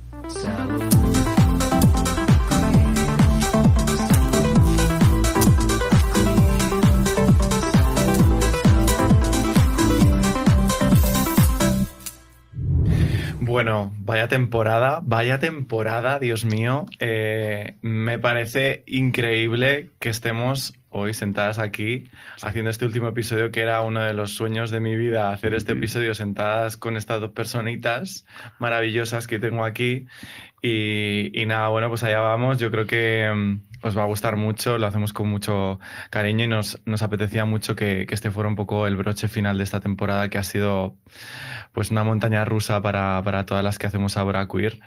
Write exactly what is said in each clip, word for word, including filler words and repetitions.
Bueno, vaya temporada, vaya temporada, Dios mío. Eh, me parece increíble que estemos hoy sentadas aquí haciendo este último episodio, que era uno de los sueños de mi vida, hacer este episodio sentadas con estas dos personitas maravillosas que tengo aquí. Y, y nada, bueno, pues allá vamos. Yo creo que um, os va a gustar mucho, lo hacemos con mucho cariño y nos, nos apetecía mucho que, que este fuera un poco el broche final de esta temporada, que ha sido pues una montaña rusa para, para todas las que hacemos ahora Queer.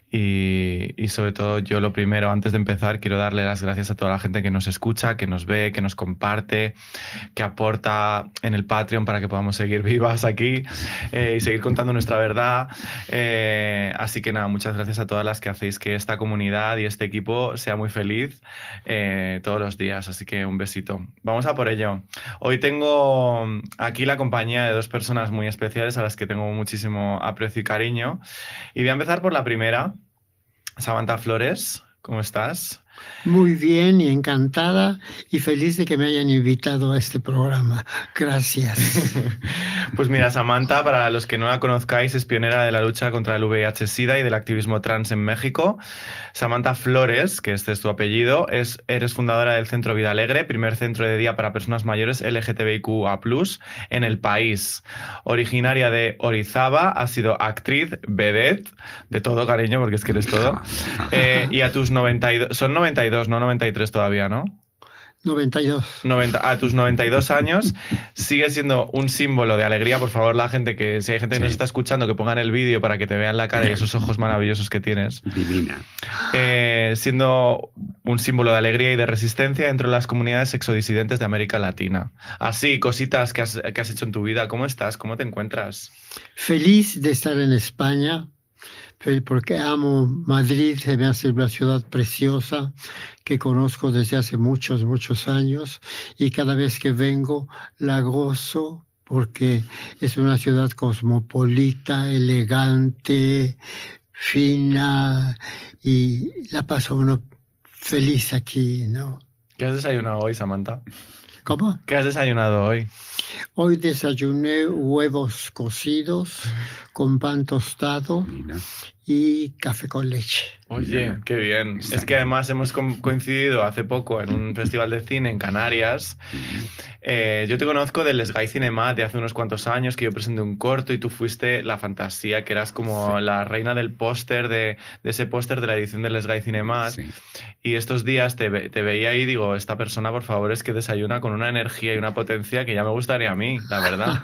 Y, y sobre todo yo lo primero, antes de empezar, quiero darle las gracias a toda la gente que nos escucha, que nos ve, que nos comparte, que aporta en el Patreon para que podamos seguir vivas aquí eh, y seguir contando nuestra verdad. Eh, así que nada, muchas gracias a todas las que hacéis que esta comunidad y este equipo sea muy feliz eh, todos los días. Así que un besito. Vamos a por ello. Hoy tengo aquí la compañía de dos personas muy especiales a las que tengo muchísimo aprecio y cariño. Y voy a empezar por la primera. Samantha Flores, ¿cómo estás? Muy bien y encantada y feliz de que me hayan invitado a este programa. Gracias. Pues mira, Samantha, para los que no la conozcáis, es pionera de la lucha contra el V I H SIDA y del activismo trans en México. Samantha Flores, que este es tu apellido, es, eres fundadora del Centro Vida Alegre, primer centro de día para personas mayores L G T B I Q A plus, en el país. Originaria de Orizaba, has sido actriz, vedette, de todo, cariño, porque es que eres todo. Eh, y a tus noventa y dos, son noventa y dos, no noventa y tres todavía, ¿no? noventa y dos. noventa, a tus noventa y dos años sigue siendo un símbolo de alegría. Por favor, la gente que, si hay gente que sí. nos está escuchando, que pongan el vídeo para que te vean la cara y esos ojos maravillosos que tienes. Divina. Eh, siendo un símbolo de alegría y de resistencia dentro de las comunidades sexodisidentes de América Latina. Así, cositas que has, que has hecho en tu vida. ¿Cómo estás? ¿Cómo te encuentras? Feliz de estar en España, porque amo Madrid, se me hace una ciudad preciosa que conozco desde hace muchos, muchos años y cada vez que vengo la gozo porque es una ciudad cosmopolita, elegante, fina y la paso uno feliz aquí, ¿no? ¿Qué has desayunado hoy, Samantha? ¿Cómo? ¿Qué has desayunado hoy? Hoy desayuné huevos cocidos con pan tostado Mira. y café con leche. Oye, qué bien. Es que además hemos coincidido hace poco en un festival de cine en Canarias. Eh, yo te conozco del Sky Cinema de hace unos cuantos años, que yo presenté un corto y tú fuiste la fantasía, que eras como sí. la reina del póster, de, de ese póster de la edición del Sky Cinema. Sí. Y estos días te, te veía ahí y digo, esta persona, por favor, es que desayuna con una energía y una potencia que ya me gustaría a mí, la verdad.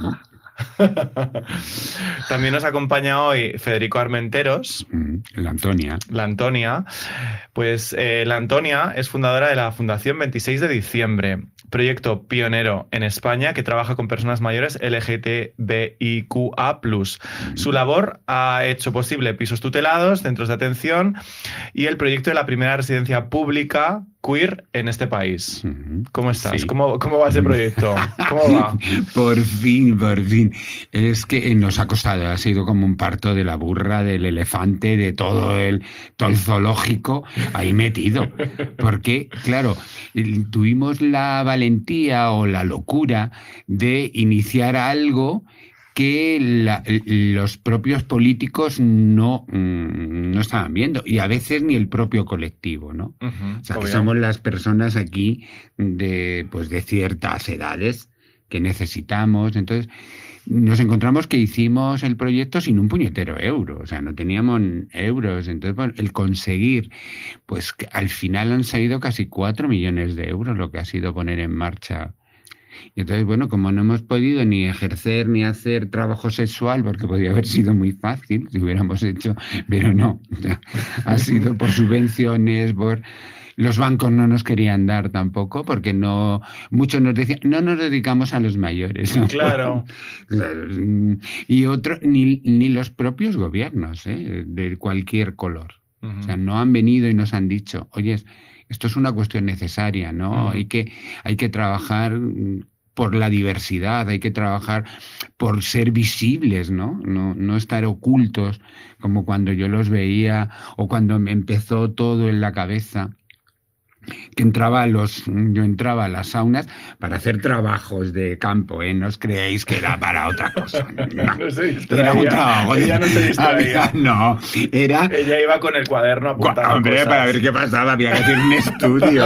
También nos acompaña hoy Federico Armenteros. La Antonia. La Antonia. Pues eh, la Antonia es fundadora de la Fundación veintiséis de diciembre, proyecto pionero en España que trabaja con personas mayores L G T B I Q A plus. Su labor ha hecho posible pisos tutelados, centros de atención y el proyecto de la primera residencia pública queer en este país. ¿Cómo estás? Sí. ¿Cómo, ¿Cómo va ese proyecto? ¿Cómo va? Por fin, por fin. Es que nos ha costado, ha sido como un parto de la burra, del elefante, de todo el, todo el zoológico ahí metido. Porque, claro, tuvimos la valentía o la locura de iniciar algo que la, los propios políticos no, no estaban viendo, y a veces ni el propio colectivo, ¿no? Uh-huh, o sea, que somos las personas aquí de, pues, de ciertas edades que necesitamos. Entonces, nos encontramos que hicimos el proyecto sin un puñetero euro, o sea, no teníamos euros. Entonces, bueno, el conseguir, pues al final han salido casi cuatro millones de euros lo que ha sido poner en marcha. Y entonces, bueno, como no hemos podido ni ejercer ni hacer trabajo sexual, porque podría haber sido muy fácil si hubiéramos hecho, pero no, o sea, ha sido por subvenciones, por... Los bancos no nos querían dar tampoco, porque no, muchos nos decían, no nos dedicamos a los mayores, ¿no? Claro. Y otro, ni, ni los propios gobiernos, ¿eh? De cualquier color. Uh-huh. O sea, no han venido y nos han dicho, oye, esto es una cuestión necesaria, ¿no? Uh-huh. Hay que, hay que trabajar por la diversidad, hay que trabajar por ser visibles, ¿no? No, no estar ocultos, como cuando yo los veía o cuando me empezó todo en la cabeza. Que entraba a los, yo entraba a las saunas para hacer trabajos de campo, ¿eh? No os creéis que era para otra cosa. No, No se era un distraía. trabajo. Ella no se distraía. Había- no, era... Ella iba con el cuaderno apuntando Hombre, cosas. para ver qué pasaba, había que hacer un estudio.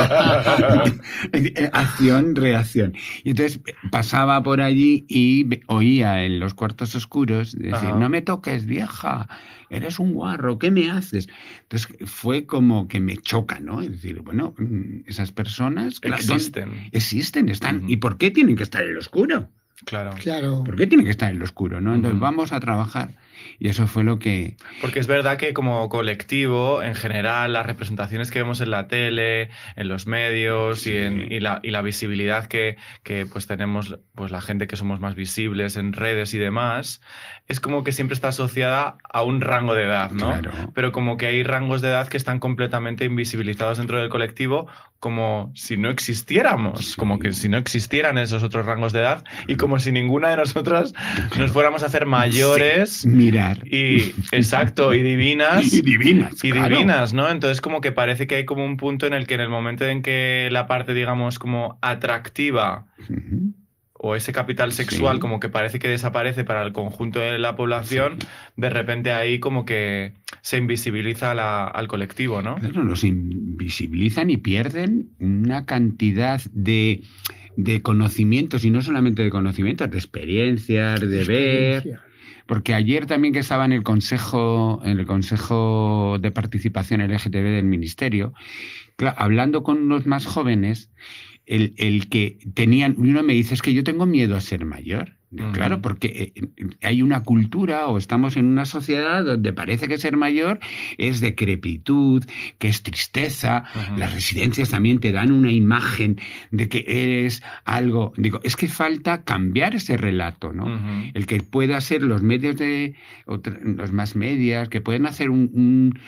Acción, reacción. Y entonces pasaba por allí y ve- oía en los cuartos oscuros decir, Ajá. no me toques, vieja, eres un guarro, ¿qué me haces? Entonces fue como que me choca, ¿no? Es decir, bueno, mm, esas personas claro, ¿dónde- Existen. existen, están. Ujú. ¿Y por qué tienen que estar en lo oscuro? Claro. Claro. ¿Por qué tienen que estar en lo oscuro, no? Entonces Ujú. vamos a trabajar. Y eso fue lo que... Porque es verdad que como colectivo, en general, las representaciones que vemos en la tele, en los medios Sí. y, en, y, la, y la visibilidad que, que pues tenemos pues la gente que somos más visibles en redes y demás, es como que siempre está asociada a un rango de edad, ¿no? Claro. Pero como que hay rangos de edad que están completamente invisibilizados dentro del colectivo, como si no existiéramos, Sí. como que si no existieran esos otros rangos de edad y como si ninguna de nosotras nos fuéramos a hacer mayores. Sí, mirar. Y exacto, y divinas. Y divinas. Y claro. divinas, ¿no? Entonces como que parece que hay como un punto en el que en el momento en que la parte, digamos, como atractiva Ujú. o ese capital sexual Sí. como que parece que desaparece para el conjunto de la población, de repente ahí como que se invisibiliza la- al colectivo, ¿no? Claro, los invisibilizan y pierden una cantidad de, de conocimientos, y no solamente de conocimientos, de experiencias, de ver. Experiencia. Porque ayer también que estaba en el Consejo, en el Consejo de Participación L G T B del Ministerio, cla- hablando con los más jóvenes, el, el que tenían, uno me dice, es que yo tengo miedo a ser mayor. Digo, Ujú. claro, porque eh, hay una cultura o estamos en una sociedad donde parece que ser mayor es decrepitud, que es tristeza. Ujú. Las residencias también te dan una imagen de que eres algo. Digo, es que falta cambiar ese relato, ¿no? Ujú. El que pueda ser los medios de otra- los más medias, que pueden hacer un- un-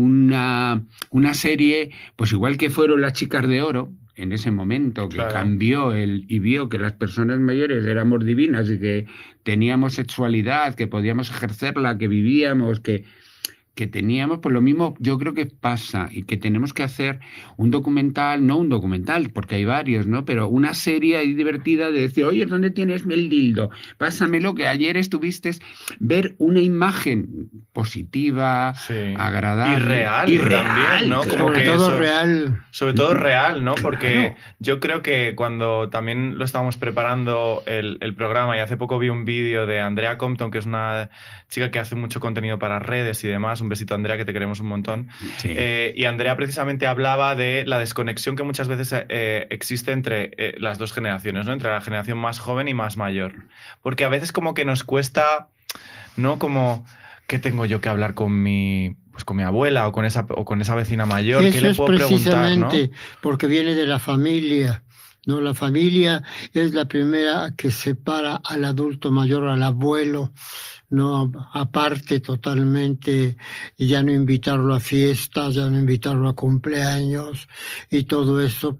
una, una serie, pues igual que fueron las chicas de oro, en ese momento que Claro. cambió el, y vio que las personas mayores éramos divinas y que teníamos sexualidad, que podíamos ejercerla, que vivíamos, que, que teníamos, pues lo mismo yo creo que pasa y que tenemos que hacer un documental, no un documental, porque hay varios, ¿no? Pero una serie ahí divertida de decir, oye, ¿dónde tienes el dildo? Pásamelo, que ayer estuviste, ver una imagen positiva, Sí. agradable. Y real y también, real, ¿no? claro. Como Sobre que todo eso- real. Sobre todo real, ¿no? Claro. Porque yo creo que cuando también lo estábamos preparando el, el programa y hace poco vi un vídeo de Andrea Compton, que es una chica que hace mucho contenido para redes y demás. Un besito, Andrea, que te queremos un montón. Sí. Eh, y Andrea precisamente hablaba de la desconexión que muchas veces eh, existe entre eh, las dos generaciones, ¿no? Entre la generación más joven y más mayor. Porque a veces como que nos cuesta, ¿no? Como, ¿qué tengo yo que hablar con mi, pues con mi abuela o con esa, o con esa vecina mayor? ¿Qué Eso le es puedo preguntar, ¿no? precisamente porque viene de la familia, ¿no? La familia es la primera que separa al adulto mayor, al abuelo, ¿no? Aparte totalmente, y ya no invitarlo a fiestas, ya no invitarlo a cumpleaños y todo eso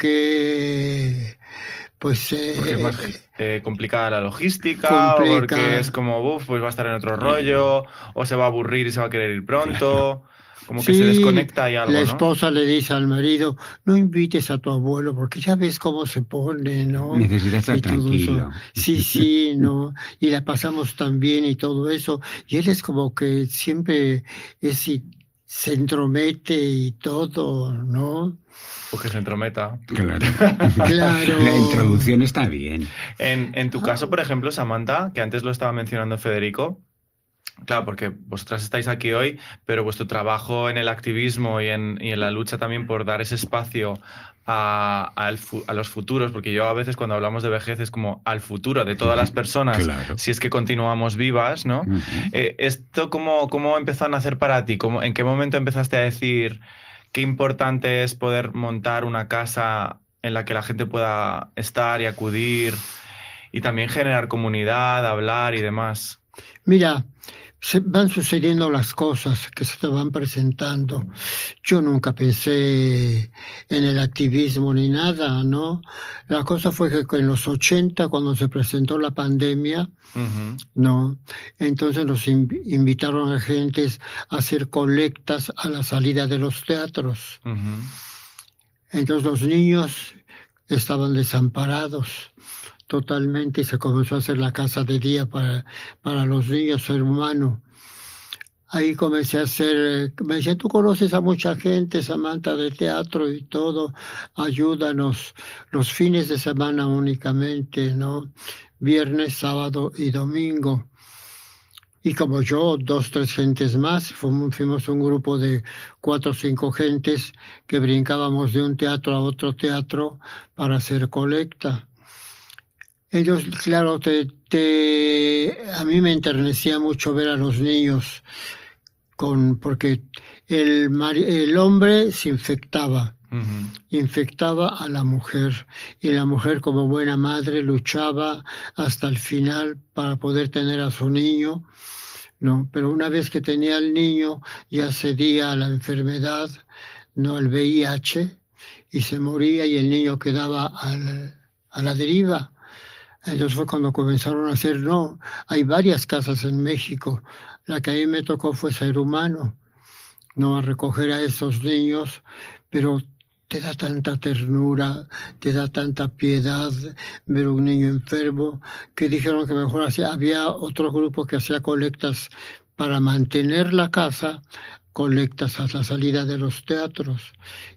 porque, pues... Porque es eh, más eh, complicada la logística, o Complica. porque es como, uff, pues va a estar en otro rollo, o se va a aburrir y se va a querer ir pronto. Como que se Sí, desconecta y algo, la ¿no? esposa le dice al marido, no invites a tu abuelo porque ya ves cómo se pone, ¿no? Necesita estar Y todo eso. tranquilo. Sí, sí, ¿no? Y la pasamos tan bien y todo eso. Y él es como que siempre es, y se entromete y todo, ¿no? Porque se entrometa. Claro. Claro. La introducción está bien. En, en tu caso, por ejemplo, Samantha, que antes lo estaba mencionando Federico, claro, porque vosotras estáis aquí hoy, pero vuestro trabajo en el activismo y en, y en la lucha también por dar ese espacio a, a, el fu- a los futuros, porque yo a veces cuando hablamos de vejez es como al futuro de todas las personas, Claro. si es que continuamos vivas, ¿no? Ujú. Eh, ¿Esto cómo, cómo empezó a nacer para ti? ¿Cómo, ¿En qué momento empezaste a decir qué importante es poder montar una casa en la que la gente pueda estar y acudir y también generar comunidad, hablar y demás? Mira, se van sucediendo las cosas que se te van presentando. Yo nunca pensé en el activismo ni nada, ¿no? La cosa fue que en los ochenta, cuando se presentó la pandemia, Ujú. ¿no? Entonces nos inv- invitaron a gentes a hacer colectas a la salida de los teatros. Ujú. Entonces los niños estaban desamparados totalmente y se comenzó a hacer la casa de día para, para los niños, ser humano. Ahí comencé a hacer, me decían, tú conoces a mucha gente, Samantha, de teatro y todo, ayúdanos los fines de semana únicamente, ¿no? Viernes, sábado y domingo. Y como yo, dos, tres gentes más, fuimos, fuimos un grupo de cuatro o cinco gentes que brincábamos de un teatro a otro teatro para hacer colecta. Ellos, claro, te, te, a mí me enternecía mucho ver a los niños, con, porque el, mari- el hombre se infectaba, Ujú. infectaba a la mujer, y la mujer como buena madre luchaba hasta el final para poder tener a su niño, ¿no? Pero una vez que tenía el niño, ya cedía a la enfermedad, ¿no? El V I H, y se moría y el niño quedaba al- a la deriva. Entonces fue cuando comenzaron a hacer, no, hay varias casas en México. La que a mí me tocó fue Ser Humano, no a recoger a esos niños, pero te da tanta ternura, te da tanta piedad ver un niño enfermo, que dijeron que mejor hacía, había otro grupo que hacía colectas para mantener la casa, colectas a la salida de los teatros.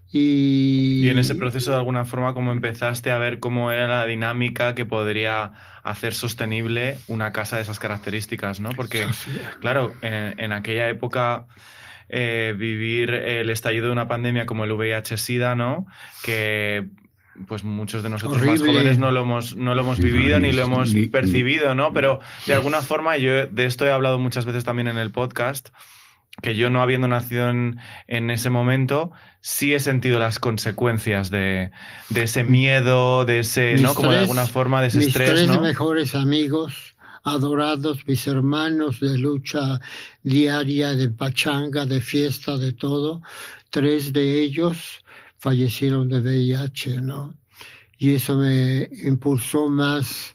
Y en ese Y proceso, de alguna forma, ¿cómo empezaste a ver cómo era la dinámica que podría hacer sostenible una casa de esas características, ¿no? Porque, claro, en, en aquella época eh, vivir el estallido de una pandemia como el V I H-Sida, ¿no? Que pues muchos de nosotros más horrible. jóvenes no lo hemos, no lo hemos vivido ni lo hemos Ni- percibido, ¿no? Pero de alguna forma, yo de esto he hablado muchas veces también en el podcast, que yo no habiendo nacido en, en ese momento, sí he sentido las consecuencias de, de ese miedo, de ese, Mis ¿no? Como de tres- alguna forma de ese mis estrés, tres ¿no? mejores amigos, adorados, mis hermanos de lucha diaria, de pachanga, de fiesta, de todo, tres de ellos fallecieron de V I H, ¿no? Y eso me impulsó más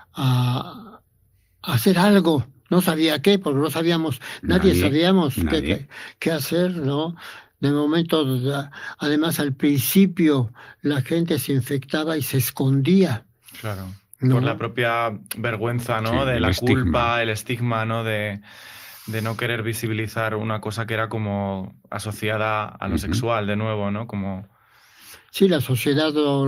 a, a hacer algo. No sabía qué, porque no sabíamos, nadie, Nadie, sabíamos qué, nadie. qué- qué hacer, ¿no? De momento, da- además al principio la gente se infectaba y se escondía, Claro. ¿no? Por la propia vergüenza, ¿no? Sí, de el la estigma. culpa, el estigma, ¿no? De, de no querer visibilizar una cosa que era como asociada a lo Ujú. sexual, de nuevo, ¿no? Como... Sí, la sociedad lo,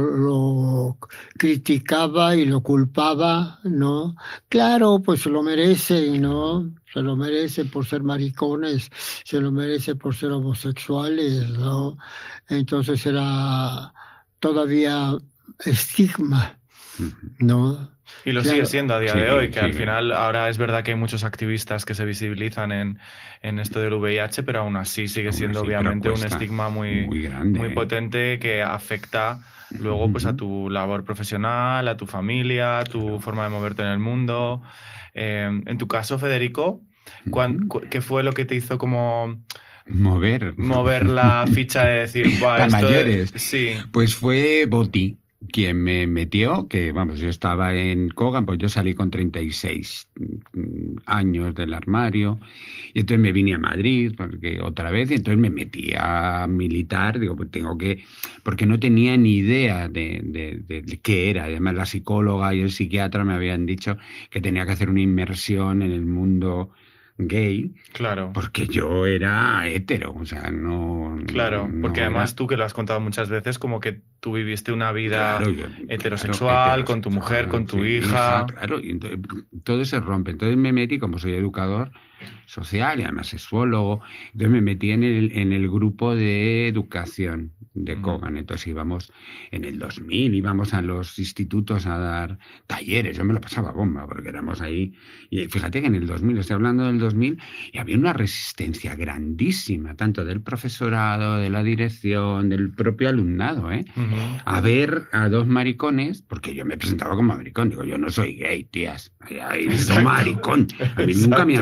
lo criticaba y lo culpaba, ¿no? Claro, pues se lo merece, ¿no? Se lo merece por ser maricones, se lo merece por ser homosexuales, ¿no? Entonces era todavía estigma, Ujú. ¿no? Y lo Claro. sigue siendo a día Sí, de hoy, que al sí. final ahora es verdad que hay muchos activistas que se visibilizan en, en esto del V I H, pero aún así sigue Aún siendo así, pero obviamente un cuesta estigma muy, muy grande, muy ¿eh? potente que afecta luego pues a Ujú. tu labor profesional, a tu familia, a tu Claro. forma de moverte en el mundo. Eh, en tu caso, Federico, ¿cuán- Ujú. cu- ¿qué fue lo que te hizo como Mover. mover la ficha de decir, "Buah, A esto es-" mayores. Sí, Pues fue Boti quien me metió, que vamos, yo estaba en Kogan, pues yo salí con treinta y seis mm, años del armario, y entonces me vine a Madrid, porque otra vez, y entonces me metí a militar, digo, pues tengo que, porque no tenía ni idea de, de- de- de qué era, además la psicóloga y el psiquiatra me habían dicho que tenía que hacer una inmersión en el mundo gay, claro. porque yo era hetero, o sea, no, Claro, no, porque no además era... tú que lo has contado muchas veces, como que tú viviste una vida Claro, yo- heterosexual, claro, con tu mujer, con tu sí, hija. claro, y entonces todo se rompe. Entonces me metí, como soy educador social y además sexólogo, entonces me metí en el, en el grupo de educación de Ujú. Kogan. Entonces íbamos en el dos mil, íbamos a los institutos a dar talleres. Yo me lo pasaba bomba porque éramos ahí. Y fíjate que en el dos mil, estoy hablando del dos mil, y había una resistencia grandísima, tanto del profesorado, de la dirección, del propio alumnado, ¿eh? Ujú. A ver a dos maricones, porque yo me presentaba como maricón, digo, yo no soy gay, tías, ay, ay, soy Exacto. maricón. A mí nunca me han Exacto. dicho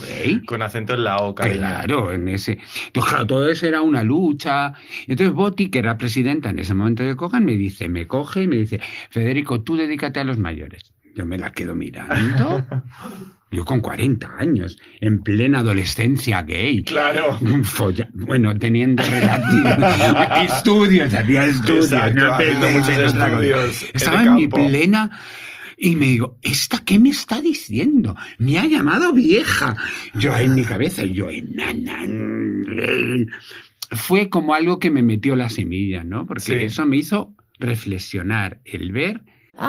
gay. Con acento en la O, cariño. Claro, en ese. Entonces, claro, todo eso era una lucha. Entonces Botti, que era presidenta en ese momento de Kogan, me dice, me coge y me dice, Federico, tú dedícate a los mayores. Yo me la quedo mirando. Yo con cuarenta años, en plena adolescencia gay. Claro. Folla, bueno, teniendo relativos estudios, hacía estudios. Exacto, No, haciendo muchos estudios Estaba en en mi campo. plena... Y me digo, ¿esta qué me está diciendo? Me ha llamado vieja. Yo en mi cabeza, yo en... Fue como algo que me metió la semilla, ¿no? Porque Sí. eso me hizo reflexionar, el ver...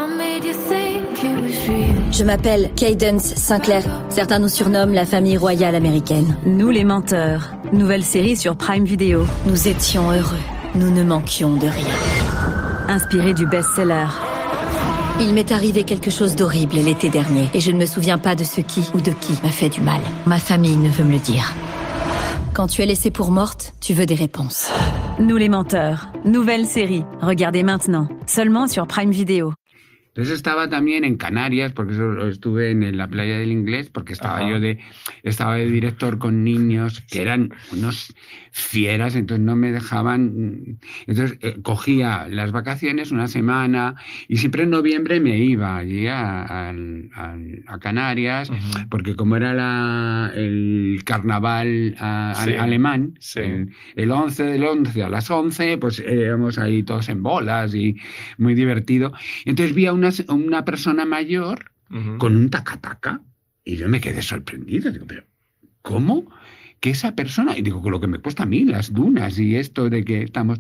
Je m'appelle Cadence Sinclair. Certains nous surnomment la famille royale américaine. Nous les menteurs. Nouvelle série sur Prime Video. Nous étions heureux. Nous ne manquions de rien. Inspirée du best-seller. Il m'est arrivé quelque chose d'horrible l'été dernier et je ne me souviens pas de ce qui ou de qui m'a fait du mal. Ma famille ne veut me le dire. Quand tu es laissée pour morte, tu veux des réponses. Nous les menteurs. Nouvelle série. Regardez maintenant. Seulement sur Prime Video. Entonces estaba también en Canarias, porque eso estuve en la playa del Inglés, porque estaba Ajá. yo de, estaba de director con niños que eran unos fieras, entonces no me dejaban. Entonces eh, cogía las vacaciones una semana y siempre en noviembre me iba allí a, a, a, a Canarias, Uh-huh. porque como era la, el carnaval a, Sí. a, alemán, Sí. el, el once del once a las once, pues eh, íbamos ahí todos en bolas y muy divertido. Entonces vi a una, una persona mayor Uh-huh. con un tacataca y yo me quedé sorprendido. Digo, pero ¿cómo? Que esa persona, y digo, con lo que me cuesta a mí, las dunas y esto de que estamos...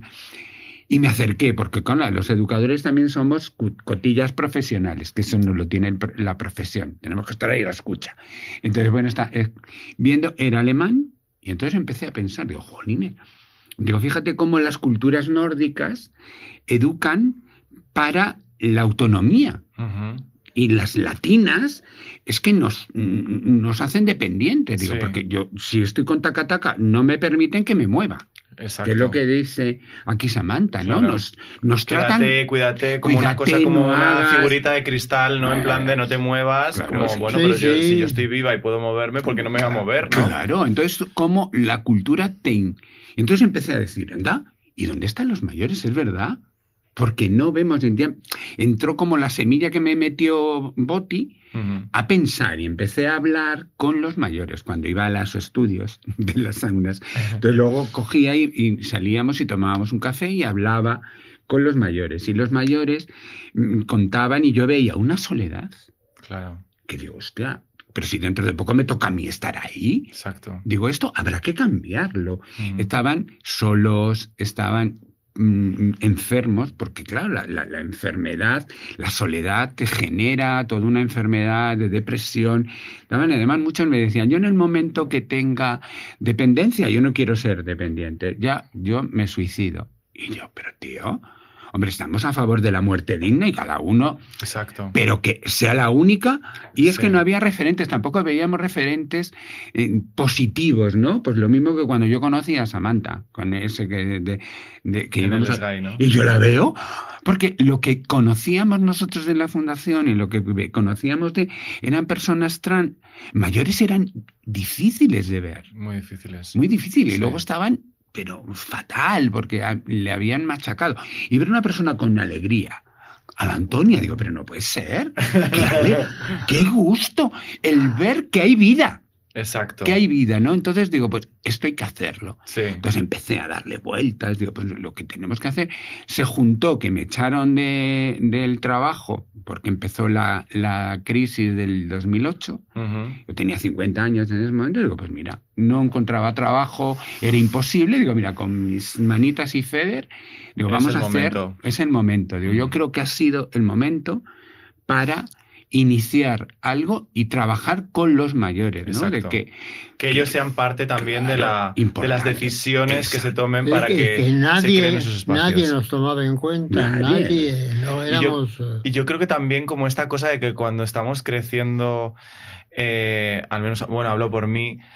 Y me acerqué, porque con la, los educadores también somos cotillas profesionales, que eso no lo tiene el, la profesión. Tenemos que estar ahí a la escucha. Entonces, bueno, está eh, viendo, era alemán, y entonces empecé a pensar, digo, jolines, digo, fíjate cómo las culturas nórdicas educan para la autonomía. Uh-huh. Y las latinas es que nos, nos hacen dependientes. Digo, Sí. porque yo, si estoy con taca-taca, no me permiten que me mueva. Exacto. Que es lo que dice aquí Samantha, ¿no? Claro. Nos, nos tratan... Quédate, cuídate, como una Cuídate, cosa, como no una hagas. figurita de cristal, ¿no? En plan de no te muevas, Claro, como, sí. bueno, Sí, pero yo- sí. si yo estoy viva y puedo moverme, ¿por qué no me voy a mover, no? Claro, entonces como la cultura te... Entonces empecé a decir, anda, ¿y dónde están los mayores? ¿Es verdad? Porque no vemos... Entró como la semilla que me metió Botti Uh-huh. a pensar y empecé a hablar con los mayores cuando iba a los estudios de las saunas. Entonces luego cogía y, y salíamos y tomábamos un café y hablaba con los mayores. Y los mayores mm, contaban y yo veía una soledad Claro, que digo, hostia, pero si dentro de poco me toca a mí estar ahí. exacto. Digo, esto habrá que cambiarlo. Uh-huh. Estaban solos, estaban mm, enfermos, porque claro, la, la, la enfermedad, la soledad te genera toda una enfermedad de depresión. Estaban, además, muchos me decían, yo en el momento que tenga dependencia, yo no quiero ser dependiente, ya yo me suicido. Y yo, pero tío, hombre, estamos a favor de la muerte digna y cada uno... Exacto. Pero que sea la única, y es Sí. que no había referentes, tampoco veíamos referentes eh, positivos, ¿no? Pues lo mismo que cuando yo conocí a Samantha, con ese que, de, de- que En el íbamos a- Sky, ¿no? y yo la veo, porque lo que conocíamos nosotros de la fundación y lo que conocíamos de eran personas trans mayores, eran difíciles de ver, Muy difíciles. muy difíciles, y Sí. luego estaban pero fatal, porque a- le habían machacado. Y ver una persona con alegría, a la Antonia, digo, pero no puede ser. ¡Qué, ale- qué gusto! El ver que hay vida, Exacto. que hay vida, ¿no? Entonces digo, pues esto hay que hacerlo. Sí. Entonces empecé a darle vueltas, digo, pues lo que tenemos que hacer. Se juntó que me echaron de, del trabajo, porque empezó la, la crisis del dos mil ocho. Uh-huh. Yo tenía cincuenta años en ese momento, digo, pues mira, no encontraba trabajo, era imposible, digo, mira, con mis manitas y Feder, digo, Es vamos el a hacer, momento. es el momento, digo, yo Mm. creo que ha sido el momento para iniciar algo y trabajar con los mayores, ¿no? De Exacto. que, Que ellos sean parte también de, la, Claro, de las importante. decisiones que se tomen Es para que, que, que se nadie, creen esos espacios. nadie nos tomaba en cuenta, Nadie. nadie, no Y yo- éramos... eh, Y yo creo que también como esta cosa de que cuando estamos creciendo, eh, al menos, bueno, hablo por mí,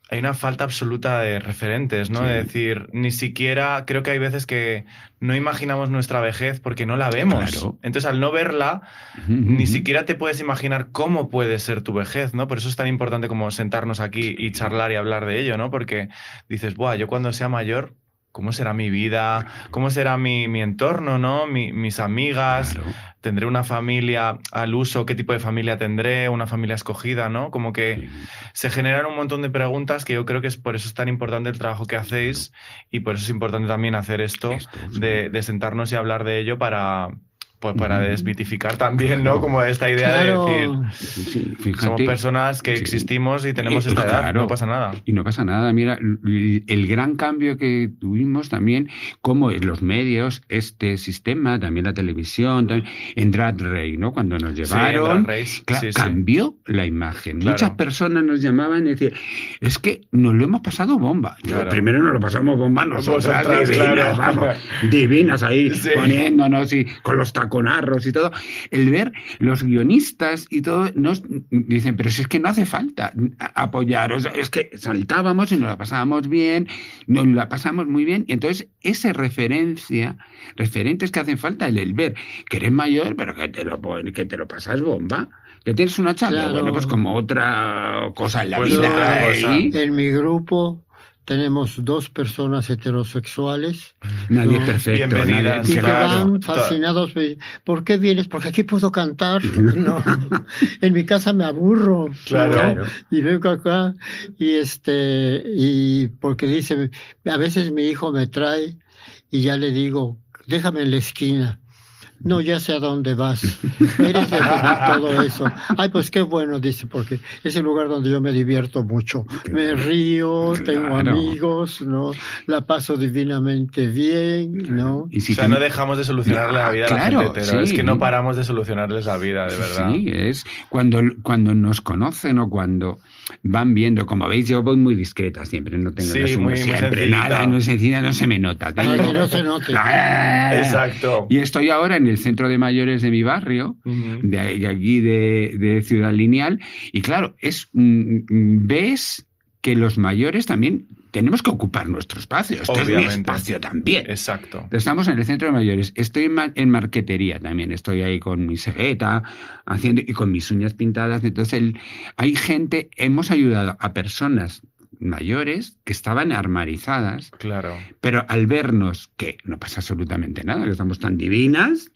hay una falta absoluta de referentes, ¿no? Sí. De decir, ni siquiera, creo que hay veces que no imaginamos nuestra vejez porque no la vemos. Claro. Entonces, al no verla, ni siquiera te puedes imaginar cómo puede ser tu vejez, ¿no? Por eso es tan importante como sentarnos aquí y charlar y hablar de ello, ¿no? Porque dices, buah, yo cuando sea mayor, ¿cómo será mi vida? ¿Cómo será mi, mi entorno, ¿no? Mi, mis amigas. Claro. ¿Tendré una familia al uso? ¿Qué tipo de familia tendré? ¿Una familia escogida? ¿No? Como que Sí. se generan un montón de preguntas que yo creo que es por eso es tan importante el trabajo que hacéis y por eso es importante también hacer esto, Esto, sí. de, de sentarnos y hablar de ello para, pues, para Mm. desmitificar también, ¿no? Claro. Como esta idea Claro. de decir, Sí, sí, fíjate. somos personas que Sí. existimos y tenemos Eh, esta edad, claro. no pasa nada. Y no pasa nada. Mira, el, el gran cambio que tuvimos también, como en los medios, este sistema, también la televisión, también, en Drag Race, ¿no? Cuando nos Sí, en llevaron, Drag Race, cla- sí, sí. cambió la imagen. Claro. Muchas personas nos llamaban y decían, es que nos lo hemos pasado bomba. Yo, Claro. Primero nos lo pasamos bomba nosotras, Vosotras, divinas, claro. vamos, divinas ahí, Sí. poniéndonos y con los taconarros y todo. El ver los guionistas y todo, nos dicen, pero si es que no hace falta apoyaros, es que saltábamos y nos la pasábamos bien, nos la pasamos muy bien, y entonces esa referencia, referentes que hacen falta, el, el ver que eres mayor, pero que te lo, pon- que te lo pasas bomba, que tienes una charla, Claro. bueno, pues como otra cosa en la Pues vida. otra cosa. ahí, En mi grupo tenemos dos personas heterosexuales nadie es No. perfecto. Bienvenidas, nadie- y que Claro. van fascinados. me- ¿Por qué vienes? Porque aquí puedo cantar. No, en mi casa me aburro. Claro. ¿no? Claro. Y vengo acá y este y porque dice, a veces mi hijo me trae y ya le digo, déjame en la esquina. No, ya sé a dónde vas. Eres de todo eso. Ay, pues qué bueno, dice, porque es el lugar donde yo me divierto mucho. Me río, tengo Claro. amigos, ¿no? La paso divinamente bien, ¿no? Y si O sea, te- no dejamos de solucionar la Ah, vida a la claro, gente hetero. Es sí. que no paramos de solucionarles la vida, de verdad. Sí, es cuando, cuando nos conocen o cuando van viendo, como veis, yo voy muy discreta siempre, no tengo Sí, no asumo muy- muy siempre sencillita. nada, no es sencilla, no se me nota. Para Tengo- que no se note. Ah, Exacto. Y estoy ahora en el centro de mayores de mi barrio, Ujú. de, ahí- de aquí de, de Ciudad Lineal, y claro, es mm, mm, ves que los mayores también tenemos que ocupar nuestro espacio. Esto es mi Obviamente. espacio también. Exacto. Estamos en el centro de mayores. Estoy en, ma- en marquetería también. Estoy ahí con mi cegueta haciendo y con mis uñas pintadas. Entonces, el- hay gente, hemos ayudado a personas mayores que estaban armarizadas, Claro. pero al vernos que no pasa absolutamente nada, que estamos tan divinas,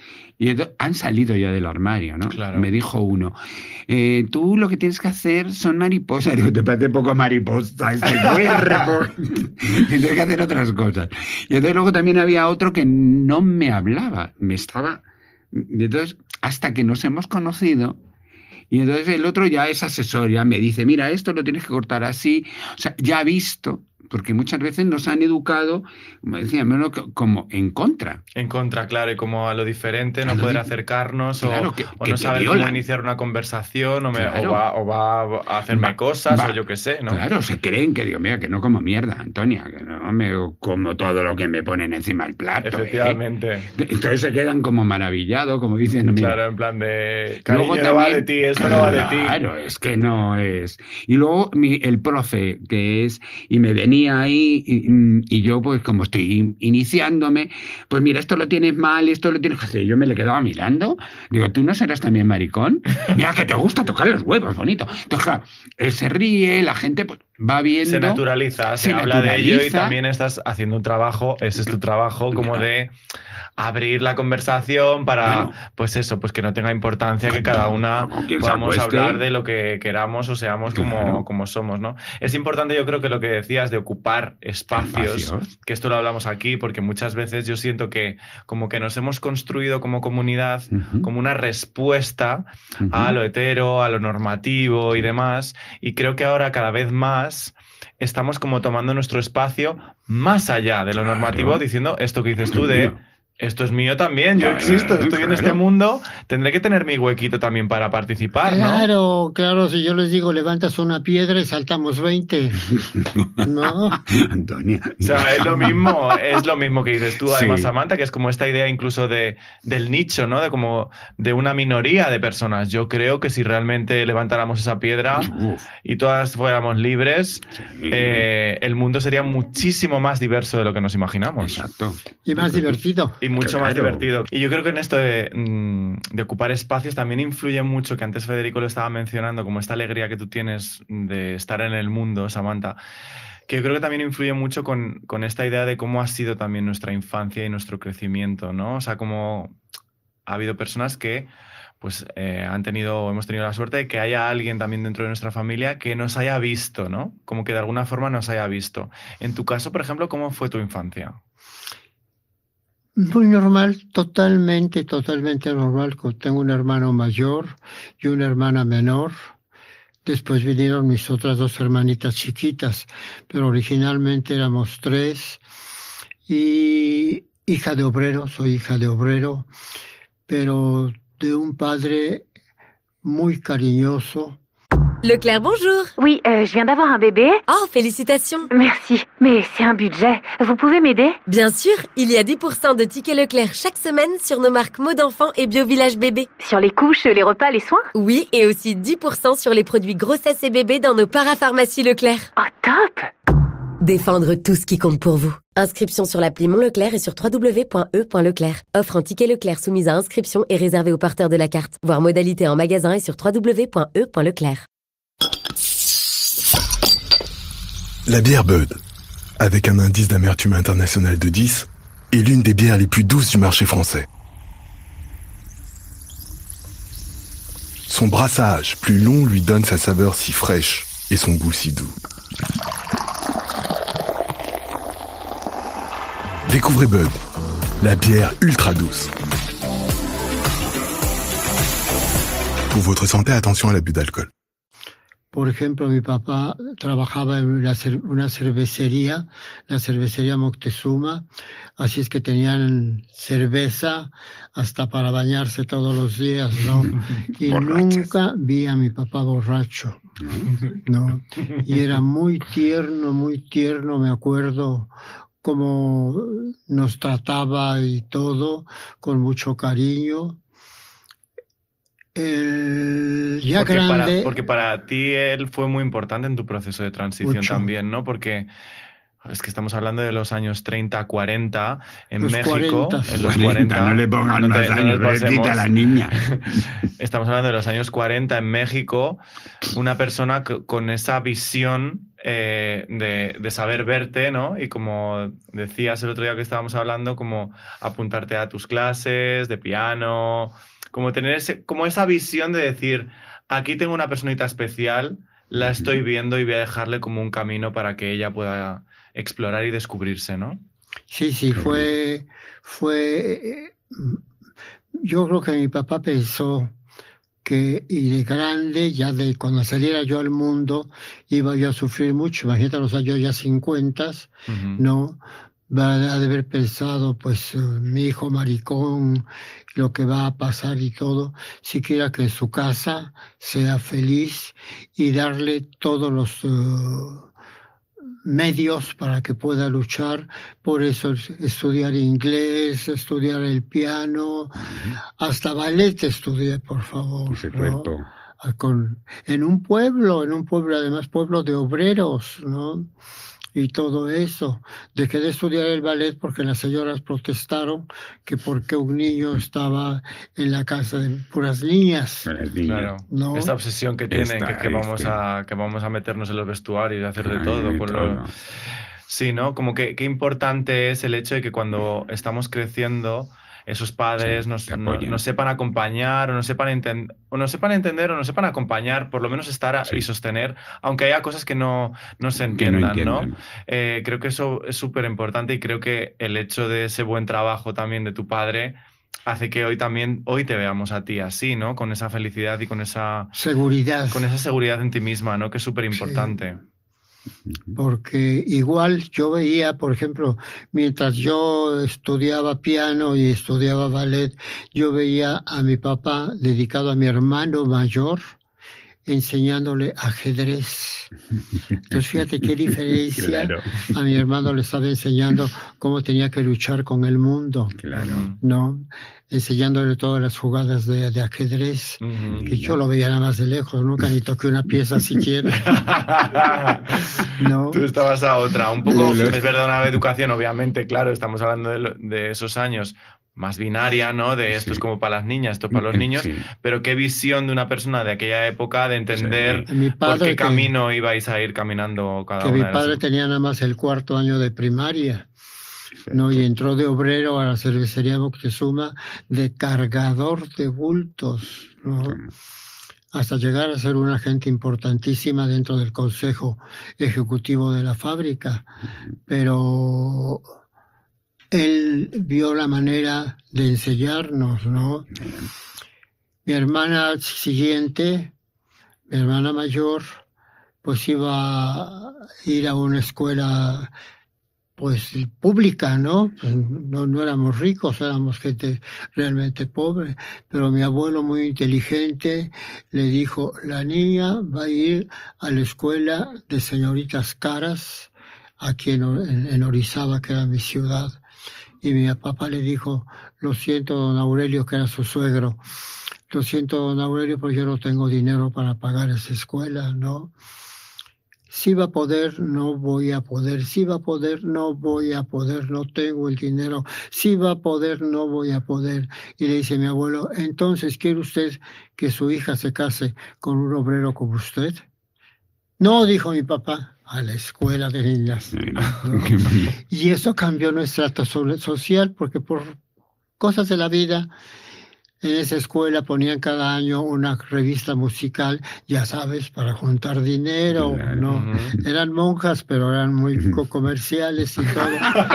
y entonces han salido ya del armario, ¿no? Claro. Me dijo uno, eh, tú lo que tienes que hacer son mariposas. Digo, te parece poco mariposa este cuerpo. Tienes que hacer otras cosas. Y entonces luego también había otro que no me hablaba, me estaba... Y entonces, hasta que nos hemos conocido, y entonces el otro ya es asesor, ya me dice, mira, esto lo tienes que cortar así. O sea, ya ha visto, porque muchas veces nos han educado, como decía, bueno, co- como en contra. En contra, claro, y como a lo diferente, A no lo poder di- acercarnos Claro, o, que- o que no te saber cómo violan. iniciar una conversación o, me- o Claro. va, o va a hacerme Va- cosas va- o yo qué sé, ¿no? Claro, se creen que digo, mira, que no como mierda, Antonia, que no me como todo lo que me ponen encima del plato. ¿eh? Efectivamente. Entonces se quedan como maravillados, como dicen, mira, Claro, en plan de... Luego Cariño, no va de también- ti, esto no va de ti. Claro, es que no es. Y luego mi- el profe, que es, y me venía ahí, y, y yo, pues como estoy in- iniciándome, pues mira, esto lo tienes mal, esto lo tienes que hacer. Yo me le quedaba mirando, digo, ¿tú no serás también maricón? Mira que te gusta tocar los huevos, bonito. Entonces, claro, él se ríe, la gente pues, va viendo. Se naturaliza, se, se habla de ello y naturaliza. también estás haciendo un trabajo, ese es tu trabajo, como Claro. de abrir la conversación para, Claro. pues eso, pues que no tenga importancia que cada una Con quien se podamos acueste. hablar de lo que queramos o seamos como, Claro. como somos, ¿no? Es importante, yo creo que lo que decías de ocupar espacios, Espacios. que esto lo hablamos aquí, porque muchas veces yo siento que como que nos hemos construido como comunidad Ujú, como una respuesta ujú. a lo hetero, a lo normativo y demás. Y creo que ahora cada vez más estamos como tomando nuestro espacio más allá de lo Claro. normativo, diciendo esto que dices tú de esto es mío también, yo existo, estoy claro. en este mundo, tendré que tener mi huequito también para participar, ¿no? Claro, claro, si yo les digo levantas una piedra y saltamos veinte, ¿no? Antonia. O sea, es lo mismo, es lo mismo que dices tú, además, Sí. Samantha, que es como esta idea incluso de, del nicho, ¿no? De como de una minoría de personas. Yo creo que si realmente levantáramos esa piedra Uf. y todas fuéramos libres, Sí. eh, el mundo sería muchísimo más diverso de lo que nos imaginamos. Exacto. Y más divertido. Y mucho Claro. más divertido. Y yo creo que en esto de, de ocupar espacios también influye mucho, que antes Federico lo estaba mencionando, como esta alegría que tú tienes de estar en el mundo, Samantha, que yo creo que también influye mucho con, con esta idea de cómo ha sido también nuestra infancia y nuestro crecimiento, ¿no? O sea, como ha habido personas que pues eh, han tenido, hemos tenido la suerte de que haya alguien también dentro de nuestra familia que nos haya visto, ¿no? Como que de alguna forma nos haya visto. En tu caso, por ejemplo, ¿cómo fue tu infancia? Muy normal, totalmente, totalmente normal. Tengo un hermano mayor y una hermana menor. Después vinieron mis otras dos hermanitas chiquitas, pero originalmente éramos tres. Y hija de obrero, soy hija de obrero, pero de un padre muy cariñoso. Leclerc, bonjour. Oui, euh, je viens d'avoir un bébé. Oh, félicitations. Merci, mais c'est un budget. Vous pouvez m'aider? Bien sûr, il y a dix pour cent de tickets Leclerc chaque semaine sur nos marques Mode Enfant et Bio Village Bébé. Sur les couches, les repas, les soins? Oui, et aussi dix pour cent sur les produits grossesse et bébé dans nos parapharmacies Leclerc. Oh, top! Défendre tout ce qui compte pour vous. Inscription sur l'appli Mon Leclerc et sur w w w point e point leclerc. Offre en ticket Leclerc soumise à inscription et réservée aux porteurs de la carte. Voir modalité en magasin et sur w w w point e point leclerc. La bière Bud, avec un indice d'amertume international de dix, est l'une des bières les plus douces du marché français. Son brassage plus long lui donne sa saveur si fraîche et son goût si doux. Découvrez Bud, la bière ultra douce. Pour votre santé, attention à l'abus d'alcool. Por ejemplo, mi papá trabajaba en una, cer- una cervecería, la cervecería Moctezuma, así es que tenían cerveza hasta para bañarse todos los días, ¿no? Y nunca vi a mi papá borracho, ¿no? Y era muy tierno, muy tierno, me acuerdo cómo nos trataba y todo, con mucho cariño. El ya porque, grande... para, porque para ti él fue muy importante en tu proceso de transición Mucho. también, ¿no? Porque es que estamos hablando de los años treinta, cuarenta en Los México. cuarenta. En los cuarenta. No le pongan no más te- no años, nos pobrecita pasemos. la niña. Estamos hablando de los años cuarenta en México. Una persona c- con esa visión eh, de, de saber verte, ¿no? Y como decías el otro día que estábamos hablando, como apuntarte a tus clases de piano, como tener ese, como esa visión de decir, aquí tengo una personita especial, la estoy viendo y voy a dejarle como un camino para que ella pueda explorar y descubrirse, ¿no? Sí, sí, fue, fue, yo creo que mi papá pensó que, y de grande, ya de cuando saliera yo al mundo, iba yo a sufrir mucho, imagínate los años ya cincuenta, Ujú. ¿no? Va a de haber pensado, pues, eh, mi hijo maricón, lo que va a pasar y todo, siquiera que en su casa sea feliz y darle todos los eh, medios para que pueda luchar. Por eso es- estudiar inglés, estudiar el piano, hasta ballet estudié, por favor. Por supuesto. ¿no? Ah, con- en un pueblo, en un pueblo, además pueblo de obreros, ¿no? Y todo eso. Dejé de estudiar el ballet porque las señoras protestaron que porque un niño estaba en la casa de puras niñas, Con el niño. Claro. ¿no? Esta obsesión que tienen, Esta, que, que vamos este. a, que vamos a meternos en los vestuarios y hacer de Ay, todo. de por lo- todo. Sí, ¿no? Como que qué importante es el hecho de que cuando estamos creciendo, esos padres Sí, nos, te no- apoyen. nos sepan acompañar o nos sepan, enten- o nos sepan entender o nos sepan acompañar, por lo menos estar a- Sí. y sostener, aunque haya cosas que no, no se Que no entiendan, ¿no? entiendan. Eh, creo que eso es súper importante y creo que el hecho de ese buen trabajo también de tu padre hace que hoy también, hoy te veamos a ti así, ¿no? Con esa felicidad y con esa, Seguridad. con esa seguridad en ti misma, ¿no? Que es súper importante. Porque igual yo veía, por ejemplo, mientras yo estudiaba piano y estudiaba ballet, yo veía a mi papá dedicado a mi hermano mayor, enseñándole ajedrez. Entonces fíjate qué diferencia. Claro. A mi hermano le estaba enseñando cómo tenía que luchar con el mundo, Claro. ¿no? Enseñándole todas las jugadas de, de ajedrez, Ujú. que yo lo veía nada más de lejos, nunca ni toqué una pieza siquiera. ¿No? Tú estabas a otra. Un poco, Sí, lo- es verdad, una educación, obviamente, claro, estamos hablando de, lo- de esos años más binaria, ¿no? De esto es Sí. como para las niñas, esto es para los niños. Sí. Pero qué visión de una persona de aquella época de entender Mi por padre qué que- camino ibais a ir caminando cada que una mi de las- padre tenía nada más el cuarto año de primaria, ¿no? Y entró de obrero a la cervecería Moctezuma de cargador de bultos, ¿no? Hasta llegar a ser una agente importantísima dentro del consejo ejecutivo de la fábrica. Pero él vio la manera de enseñarnos, ¿no? Mi hermana siguiente, mi hermana mayor, pues iba a ir a una escuela pues pública, ¿no? Pues no, no éramos ricos, éramos gente realmente pobre, pero mi abuelo muy inteligente le dijo, la niña va a ir a la escuela de señoritas caras, aquí en, en, en Orizaba, que era mi ciudad, y mi papá le dijo, lo siento, don Aurelio, que era su suegro, lo siento, don Aurelio, pero yo no tengo dinero para pagar esa escuela, ¿no? Si va a poder, no voy a poder. Si va a poder, no voy a poder. No tengo el dinero. Si va a poder, no voy a poder. Y le dice mi abuelo, entonces, ¿quiere usted que su hija se case con un obrero como usted? No, dijo mi papá, a la escuela de niñas. ¿No? Qué bonito. Y eso cambió nuestra trato so- social, porque por cosas de la vida, en esa escuela ponían cada año una revista musical, ya sabes, para juntar dinero, Claro. ¿no? Ujú. Eran monjas, pero eran muy co- comerciales y todo.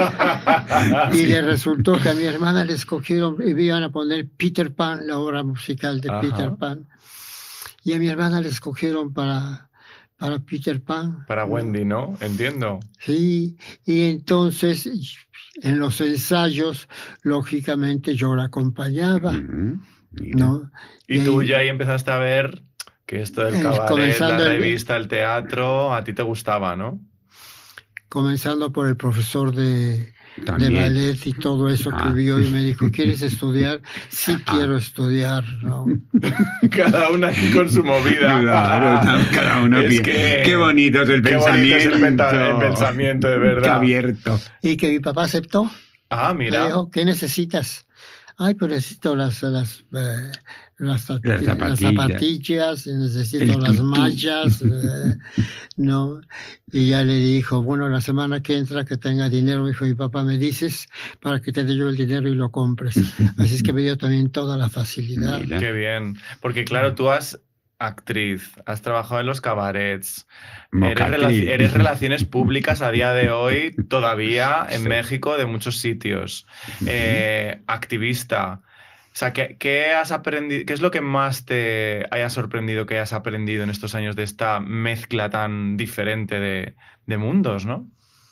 Y le resultó que a mi hermana le escogieron, y iban a poner Peter Pan, la obra musical de Ajá. Peter Pan. Y a mi hermana le escogieron para, para Peter Pan. Para ¿no? Wendy, ¿no? Entiendo. Sí, y entonces en los ensayos, lógicamente yo la acompañaba, Ujú. Mira. ¿no? Y tú ahí- ya ahí empezaste a ver que esto del Eh, cabaret, la comenzando el- revista, el teatro, a ti te gustaba, ¿no? comenzando por el profesor de, de También. ballet y todo eso Ah. que vio y me dijo, ¿quieres estudiar? Sí quiero estudiar, ¿no? Cada una aquí con su movida. Claro, tam- cada uno Es pi- que- Qué bonito es el Qué bonito pensamiento. es el, penta- el pensamiento, de Qué verdad. abierto. Y que mi papá aceptó. Ah, Me mira. dijo, ¿qué necesitas? Ay, pues necesito las, las, eh, las, zap- Las las zapatillas. zapatillas, necesito El las tutú. mallas, eh, ¿no? Y ya le dijo, bueno, la semana que entra que tenga dinero, dijo mi papá, me dices para que te dé yo el dinero y lo compres. Así es que me dio también toda la facilidad. Mira. Qué bien. Porque claro, tú has actriz, has trabajado en los cabarets, eres, Mocatriz. relaci- eres relaciones públicas a día de hoy todavía en Sí. México de muchos sitios, eh, activista. O sea, ¿qué, qué has aprendido? ¿Qué es lo que más te haya sorprendido que hayas aprendido en estos años de esta mezcla tan diferente de, de mundos, ¿no?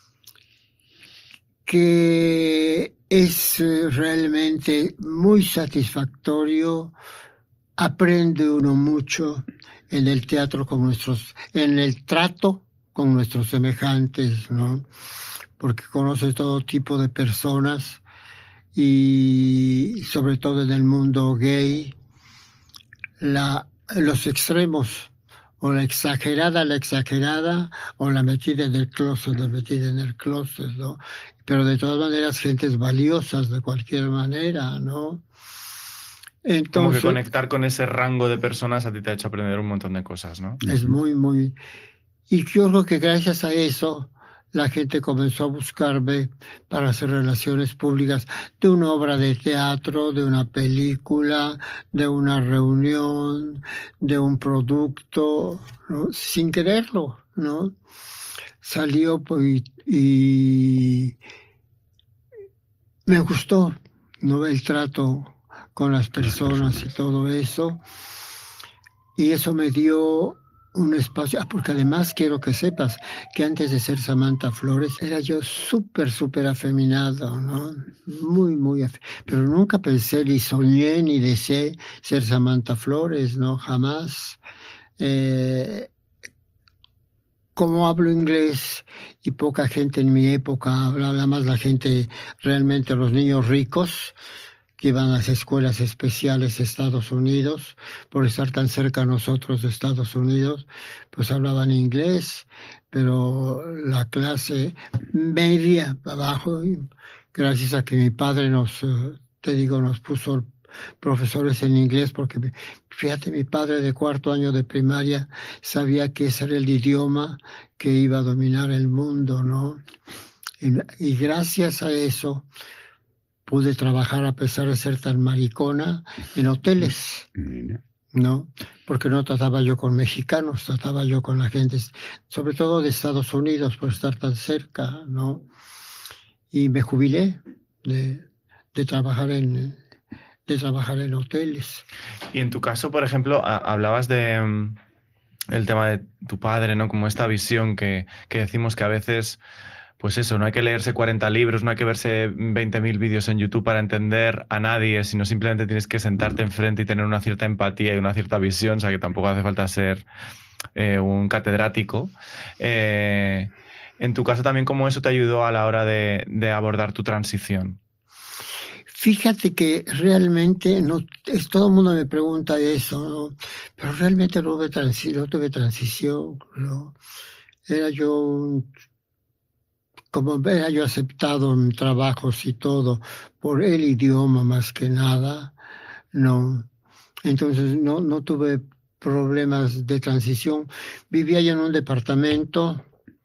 Que es eh, realmente muy satisfactorio, aprende uno mucho en el teatro con nuestros, en el trato con nuestros semejantes, ¿no? Porque conoces todo tipo de personas y sobre todo en el mundo gay, la, los extremos, o la exagerada, la exagerada, o la metida en el closet, la metida en el closet, ¿no? Pero de todas maneras, gentes valiosas de cualquier manera, ¿no? Como que Entonces, conectar con ese rango de personas a ti te ha hecho aprender un montón de cosas, ¿no? es muy, muy... Y yo creo que gracias a eso la gente comenzó a buscarme para hacer relaciones públicas de una obra de teatro, de una película, de una reunión, de un producto, ¿no? Sin quererlo, ¿no? Salió pues, y me gustó, ¿no? El trato con las personas y todo eso. Y eso me dio un espacio, ah, porque además quiero que sepas que antes de ser Samantha Flores era yo súper, súper afeminado, ¿no? Muy, muy afeminado. Pero nunca pensé, ni soñé, ni deseé ser Samantha Flores, ¿no? Jamás. Eh, como hablo inglés y poca gente en mi época habla más la gente, realmente los niños ricos, que iban a las escuelas especiales de Estados Unidos, por estar tan cerca a nosotros de Estados Unidos, pues hablaban inglés, pero la clase media abajo, gracias a que mi padre nos, te digo, nos puso profesores en inglés, porque fíjate, mi padre de cuarto año de primaria sabía que ese era el idioma que iba a dominar el mundo, ¿no? Y, y gracias a eso pude trabajar, a pesar de ser tan maricona, en hoteles, ¿no? Porque no trataba yo con mexicanos, trataba yo con la gente, sobre todo de Estados Unidos, por estar tan cerca, ¿no? Y me jubilé de, de trabajar en, de trabajar en hoteles. Y en tu caso, por ejemplo, a, hablabas de um, el tema de tu padre, ¿no? Como esta visión que, que decimos que a veces... Pues eso, no hay que leerse cuarenta libros, no hay que verse veinte mil vídeos en YouTube para entender a nadie, sino simplemente tienes que sentarte enfrente y tener una cierta empatía y una cierta visión, o sea que tampoco hace falta ser eh, un catedrático. Eh, en tu caso también, ¿cómo eso te ayudó a la hora de, de abordar tu transición? Fíjate que realmente, no, es, todo el mundo me pregunta eso, ¿no? Pero realmente no tuve, transi, no tuve transición, ¿no? Era yo un... Como era yo aceptado en trabajos y todo por el idioma más que nada, no. Entonces no, no tuve problemas de transición. Vivía yo en un departamento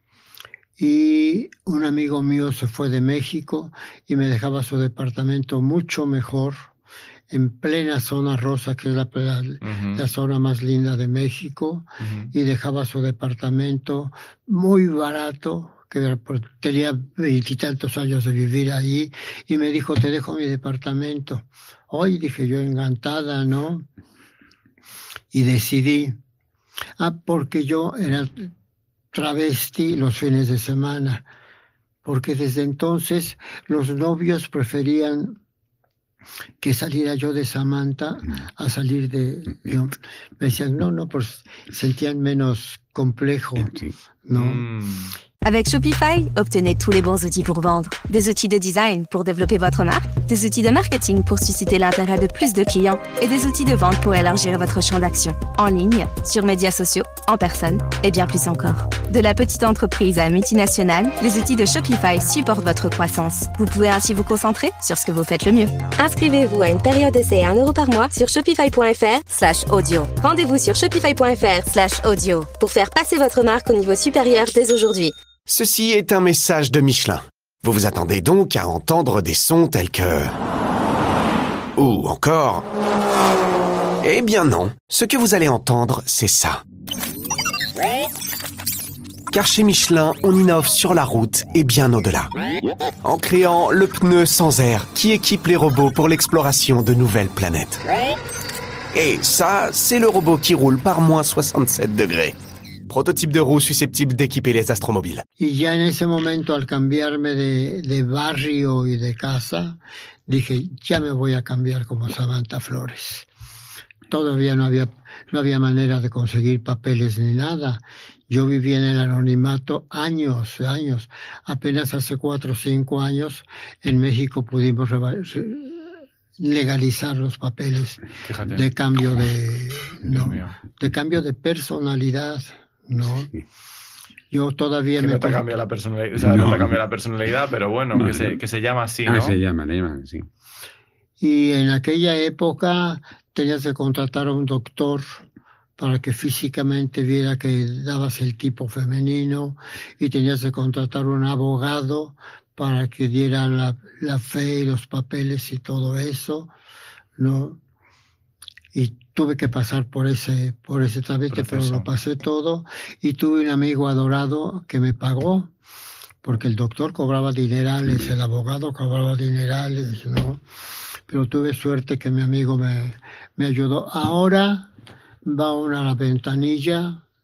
y un amigo mío se fue de México y me dejaba su departamento mucho mejor, en plena zona rosa, que es la, la, uh-huh. la zona más linda de México, uh-huh. y dejaba su departamento muy barato, que tenía veintitantos años de vivir ahí, y me dijo, te dejo mi departamento. Hoy dije yo, encantada, ¿no? Y decidí, ah, porque yo era travesti los fines de semana, porque desde entonces los novios preferían que saliera yo de Samantha a salir de... Yo, me decían, no, no, pues sentían menos complejo, ¿no? Mm. Avec Shopify, obtenez tous les bons outils pour vendre. Des outils de design pour développer votre marque, des outils de marketing pour susciter l'intérêt de plus de clients et des outils de vente pour élargir votre champ d'action. En ligne, sur médias sociaux, en personne et bien plus encore. De la petite entreprise à multinationale, les outils de Shopify supportent votre croissance. Vous pouvez ainsi vous concentrer sur ce que vous faites le mieux. Inscrivez-vous à une période d'essai à un euro par mois sur shopify.fr slash audio. Rendez-vous sur shopify.fr slash audio pour faire passer votre marque au niveau supérieur dès aujourd'hui. Ceci est un message de Michelin. Vous vous attendez donc à entendre des sons tels que... Ou encore... Eh bien non, ce que vous allez entendre, c'est ça. Car chez Michelin, on innove sur la route et bien au-delà. En créant le pneu sans air qui équipe les robots pour l'exploration de nouvelles planètes. Et ça, c'est le robot qui roule par moins soixante-sept degrés. Prototype de roue susceptible d'équiper les astromobiles. Y ya en ese momento, al cambiarme de, de barrio y de casa, dije, ya me voy a cambiar como Samantha Flores. Todavía no había, no había manera de conseguir papeles ni nada. Yo viví en el anonimato años, años. Apenas hace cuatro o cinco años en México pudimos legalizar los papeles. Fíjate. de cambio de, no, de cambio de personalidad. No, yo todavía que me... No te cambia la personalidad, o sea, no, no te cambia la personalidad, pero bueno, no, que, se, que se llama así, ¿no? Ah, se llama, le llaman, sí. Y en aquella época tenías que contratar a un doctor para que físicamente viera que dabas el tipo femenino, y tenías que contratar un abogado para que diera la, la fe y los papeles y todo eso, ¿no? Y tuve que pasar por ese, por ese trámite, pero lo pasé todo, y tuve un amigo adorado que me pagó, porque el doctor cobraba dinerales, el abogado cobraba dinerales, ¿no? Pero tuve suerte que mi amigo me, me ayudó. Ahora va uno a la ventanilla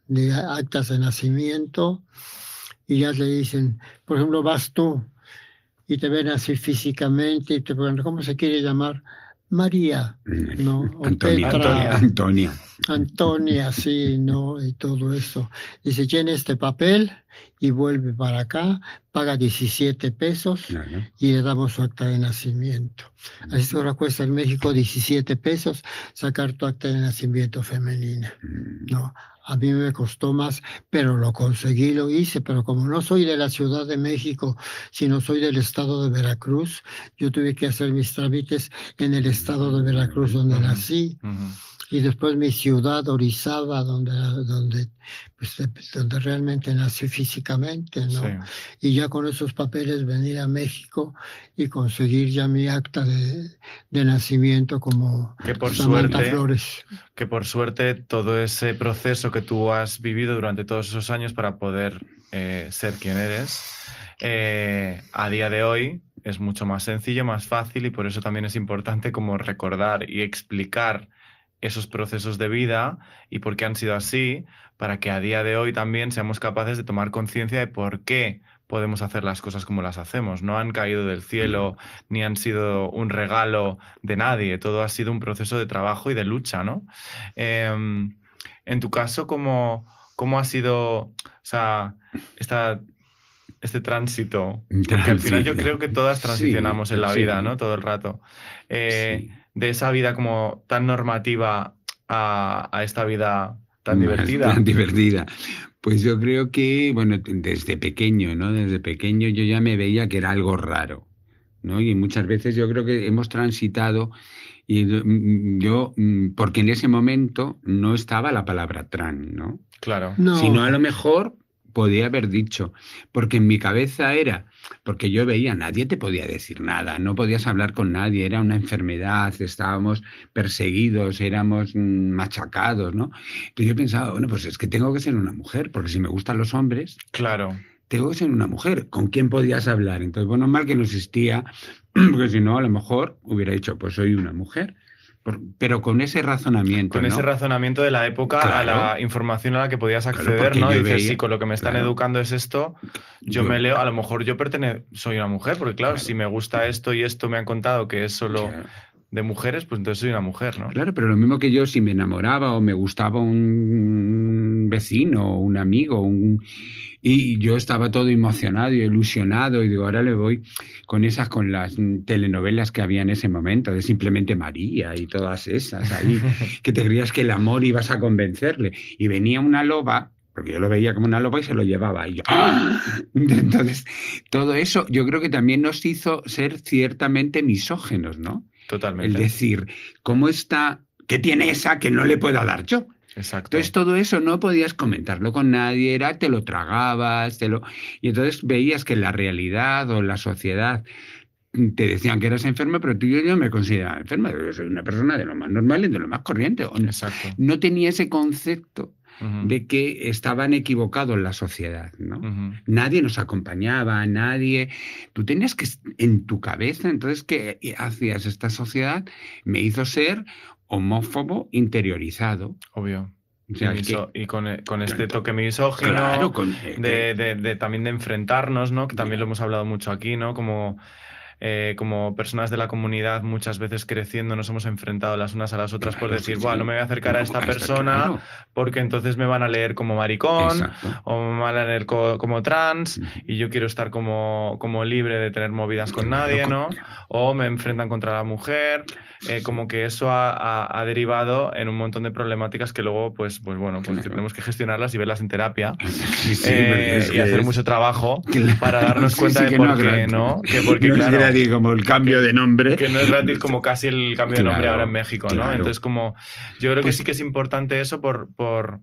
de actas de nacimiento y ya le dicen, por ejemplo, vas tú y te ven así físicamente y te preguntan, ¿cómo se quiere llamar? María, ¿no? O Antonia, Petra, Antonia. Antonia, sí, ¿no? Y todo eso. Dice, llena este papel y vuelve para acá, paga diecisiete pesos Claro. y le damos su acta de nacimiento. Así ahora cuesta en México diecisiete pesos sacar tu acta de nacimiento femenina, ¿no? A mí me costó más, pero lo conseguí, lo hice, pero como no soy de la Ciudad de México, sino soy del estado de Veracruz, yo tuve que hacer mis trámites en el estado de Veracruz donde Ujú, nací, ujú. y después mi ciudad, Orizaba, donde, donde, pues, donde realmente nací físicamente, ¿no? Sí. Y ya con esos papeles venir a México y conseguir ya mi acta de, de nacimiento como Que por Samantha suerte, Flores. que por suerte todo ese proceso que tú has vivido durante todos esos años para poder eh, ser quien eres, eh, a día de hoy es mucho más sencillo, más fácil, y por eso también es importante como recordar y explicar esos procesos de vida y por qué han sido así, para que a día de hoy también seamos capaces de tomar conciencia de por qué podemos hacer las cosas como las hacemos. No han caído del cielo, ni han sido un regalo de nadie. Todo ha sido un proceso de trabajo y de lucha, ¿no? Eh, en tu caso, ¿cómo, cómo ha sido, o sea, esta, este tránsito? Porque al final yo creo que todas transicionamos Sí, en la sí. vida, ¿no? Todo el rato. Eh, Sí. De esa vida como tan normativa a, a esta vida tan Más divertida. Tan divertida. Pues yo creo que, bueno, desde pequeño, ¿no? Desde pequeño yo ya me veía que era algo raro, ¿no? Y muchas veces yo creo que hemos transitado, y yo, porque en ese momento no estaba la palabra trans, ¿no? Claro. No. Si no, a lo mejor podía haber dicho, porque en mi cabeza era, porque yo veía, nadie te podía decir nada, no podías hablar con nadie, era una enfermedad, estábamos perseguidos, éramos machacados, ¿no? Entonces yo pensaba, bueno, pues es que tengo que ser una mujer, porque si me gustan los hombres, Claro. tengo que ser una mujer. ¿Con quién podías hablar? Entonces, bueno, mal que no existía, porque si no, a lo mejor hubiera dicho, pues soy una mujer. Por, pero con ese razonamiento, Con ¿no? ese razonamiento de la época, Claro. a la información a la que podías Claro, acceder, porque ¿no? yo Dices, veía- sí, con lo que me están claro. educando es esto, yo, Yo- me leo, a lo mejor yo pertenezco, soy una mujer, porque claro, Claro. si me gusta esto y esto me han contado que es solo Claro. de mujeres, pues entonces soy una mujer, ¿no? Claro, pero lo mismo que yo, si me enamoraba o me gustaba un vecino, un amigo, un... y yo estaba todo emocionado y ilusionado, y digo, ahora le voy con esas, con las telenovelas que había en ese momento, de Simplemente María y todas esas ahí, que te creías que el amor ibas a convencerle, y venía una loba, porque yo lo veía como una loba y se lo llevaba, y yo, ¡ah! Entonces, todo eso yo creo que también nos hizo ser ciertamente misógenos, ¿no? El Totalmente. decir, ¿cómo está? ¿Qué tiene esa que no le pueda dar yo? Exacto. Entonces todo eso no podías comentarlo con nadie, era, te lo tragabas, te lo... y entonces veías que en la realidad o en la sociedad te decían que eras enferma, pero tú y yo no me consideraba enferma, yo soy una persona de lo más normal y de lo más corriente. O no, Exacto. no tenía ese concepto Ujú. de que estaban equivocados en la sociedad, ¿no? Ujú. Nadie nos acompañaba, nadie... Tú tenías que, en tu cabeza, entonces, ¿qué hacías? Esta sociedad me hizo ser homófobo interiorizado. Obvio. O sea, y, es que- miso- y con, e- con este Claro. toque misógino, Claro, con- eh, de, de- de- también de enfrentarnos, ¿no? Que también Claro. lo hemos hablado mucho aquí, ¿no? Como, eh, como personas de la comunidad, muchas veces creciendo nos hemos enfrentado las unas a las otras por Claro, decir, sí, bueno, sí. no me voy a acercar a esta Está persona claro. porque entonces me van a leer como maricón Exacto. o me van a leer co- como trans Ujú. y yo quiero estar como, como libre de tener movidas con Claro, nadie, con- ¿no? O me enfrentan contra la mujer, eh, como que eso ha, ha- ha derivado en un montón de problemáticas que luego, pues, pues bueno, pues Claro. tenemos que gestionarlas y verlas en terapia. Sí, sí, eh, porque es y que hacer es- mucho trabajo Claro. para darnos Sí, cuenta sí, de que por no qué, gratis. ¿no? Que porque, no claro, es gratis como el cambio de nombre. que no es gratis como casi el cambio de nombre Claro, ahora en México, ¿no? claro. Entonces, como yo creo que Pues- sí que es importante eso por, por,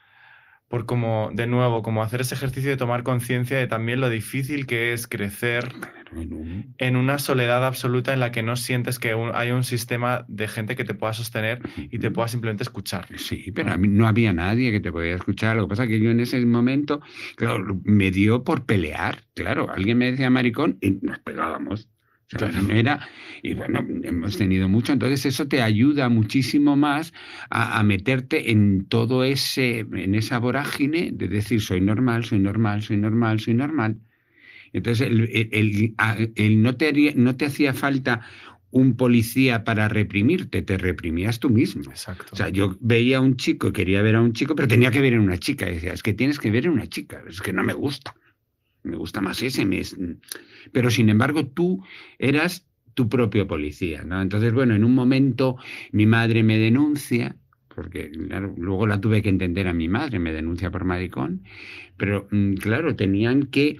por como, de nuevo, como hacer ese ejercicio de tomar conciencia de también lo difícil que es crecer En un- en una soledad absoluta en la que no sientes que un- hay un sistema de gente que te pueda sostener y te pueda simplemente escuchar. Sí, pero a mí no había nadie que te podía escuchar. Lo que pasa es que yo en ese momento, claro, me dio por pelear. Claro, alguien me decía maricón y nos pegábamos. O sea, no era, y bueno, hemos tenido mucho, entonces eso te ayuda muchísimo más a, a meterte en todo ese, en esa vorágine de decir soy normal, soy normal, soy normal, soy normal. Entonces el, el, el, el no, te, no te hacía falta un policía para reprimirte, te reprimías tú mismo. Exacto. O sea, yo veía a un chico y quería ver a un chico, pero tenía que ver en una chica. Y decía, es que tienes que ver en una chica, es que no me gusta. Me gusta más ese. Me... Pero sin embargo, tú eras tu propio policía, ¿no? Entonces, bueno, en un momento mi madre me denuncia, porque claro, luego la tuve que entender a mi madre, me denuncia por maricón, pero claro, tenían que...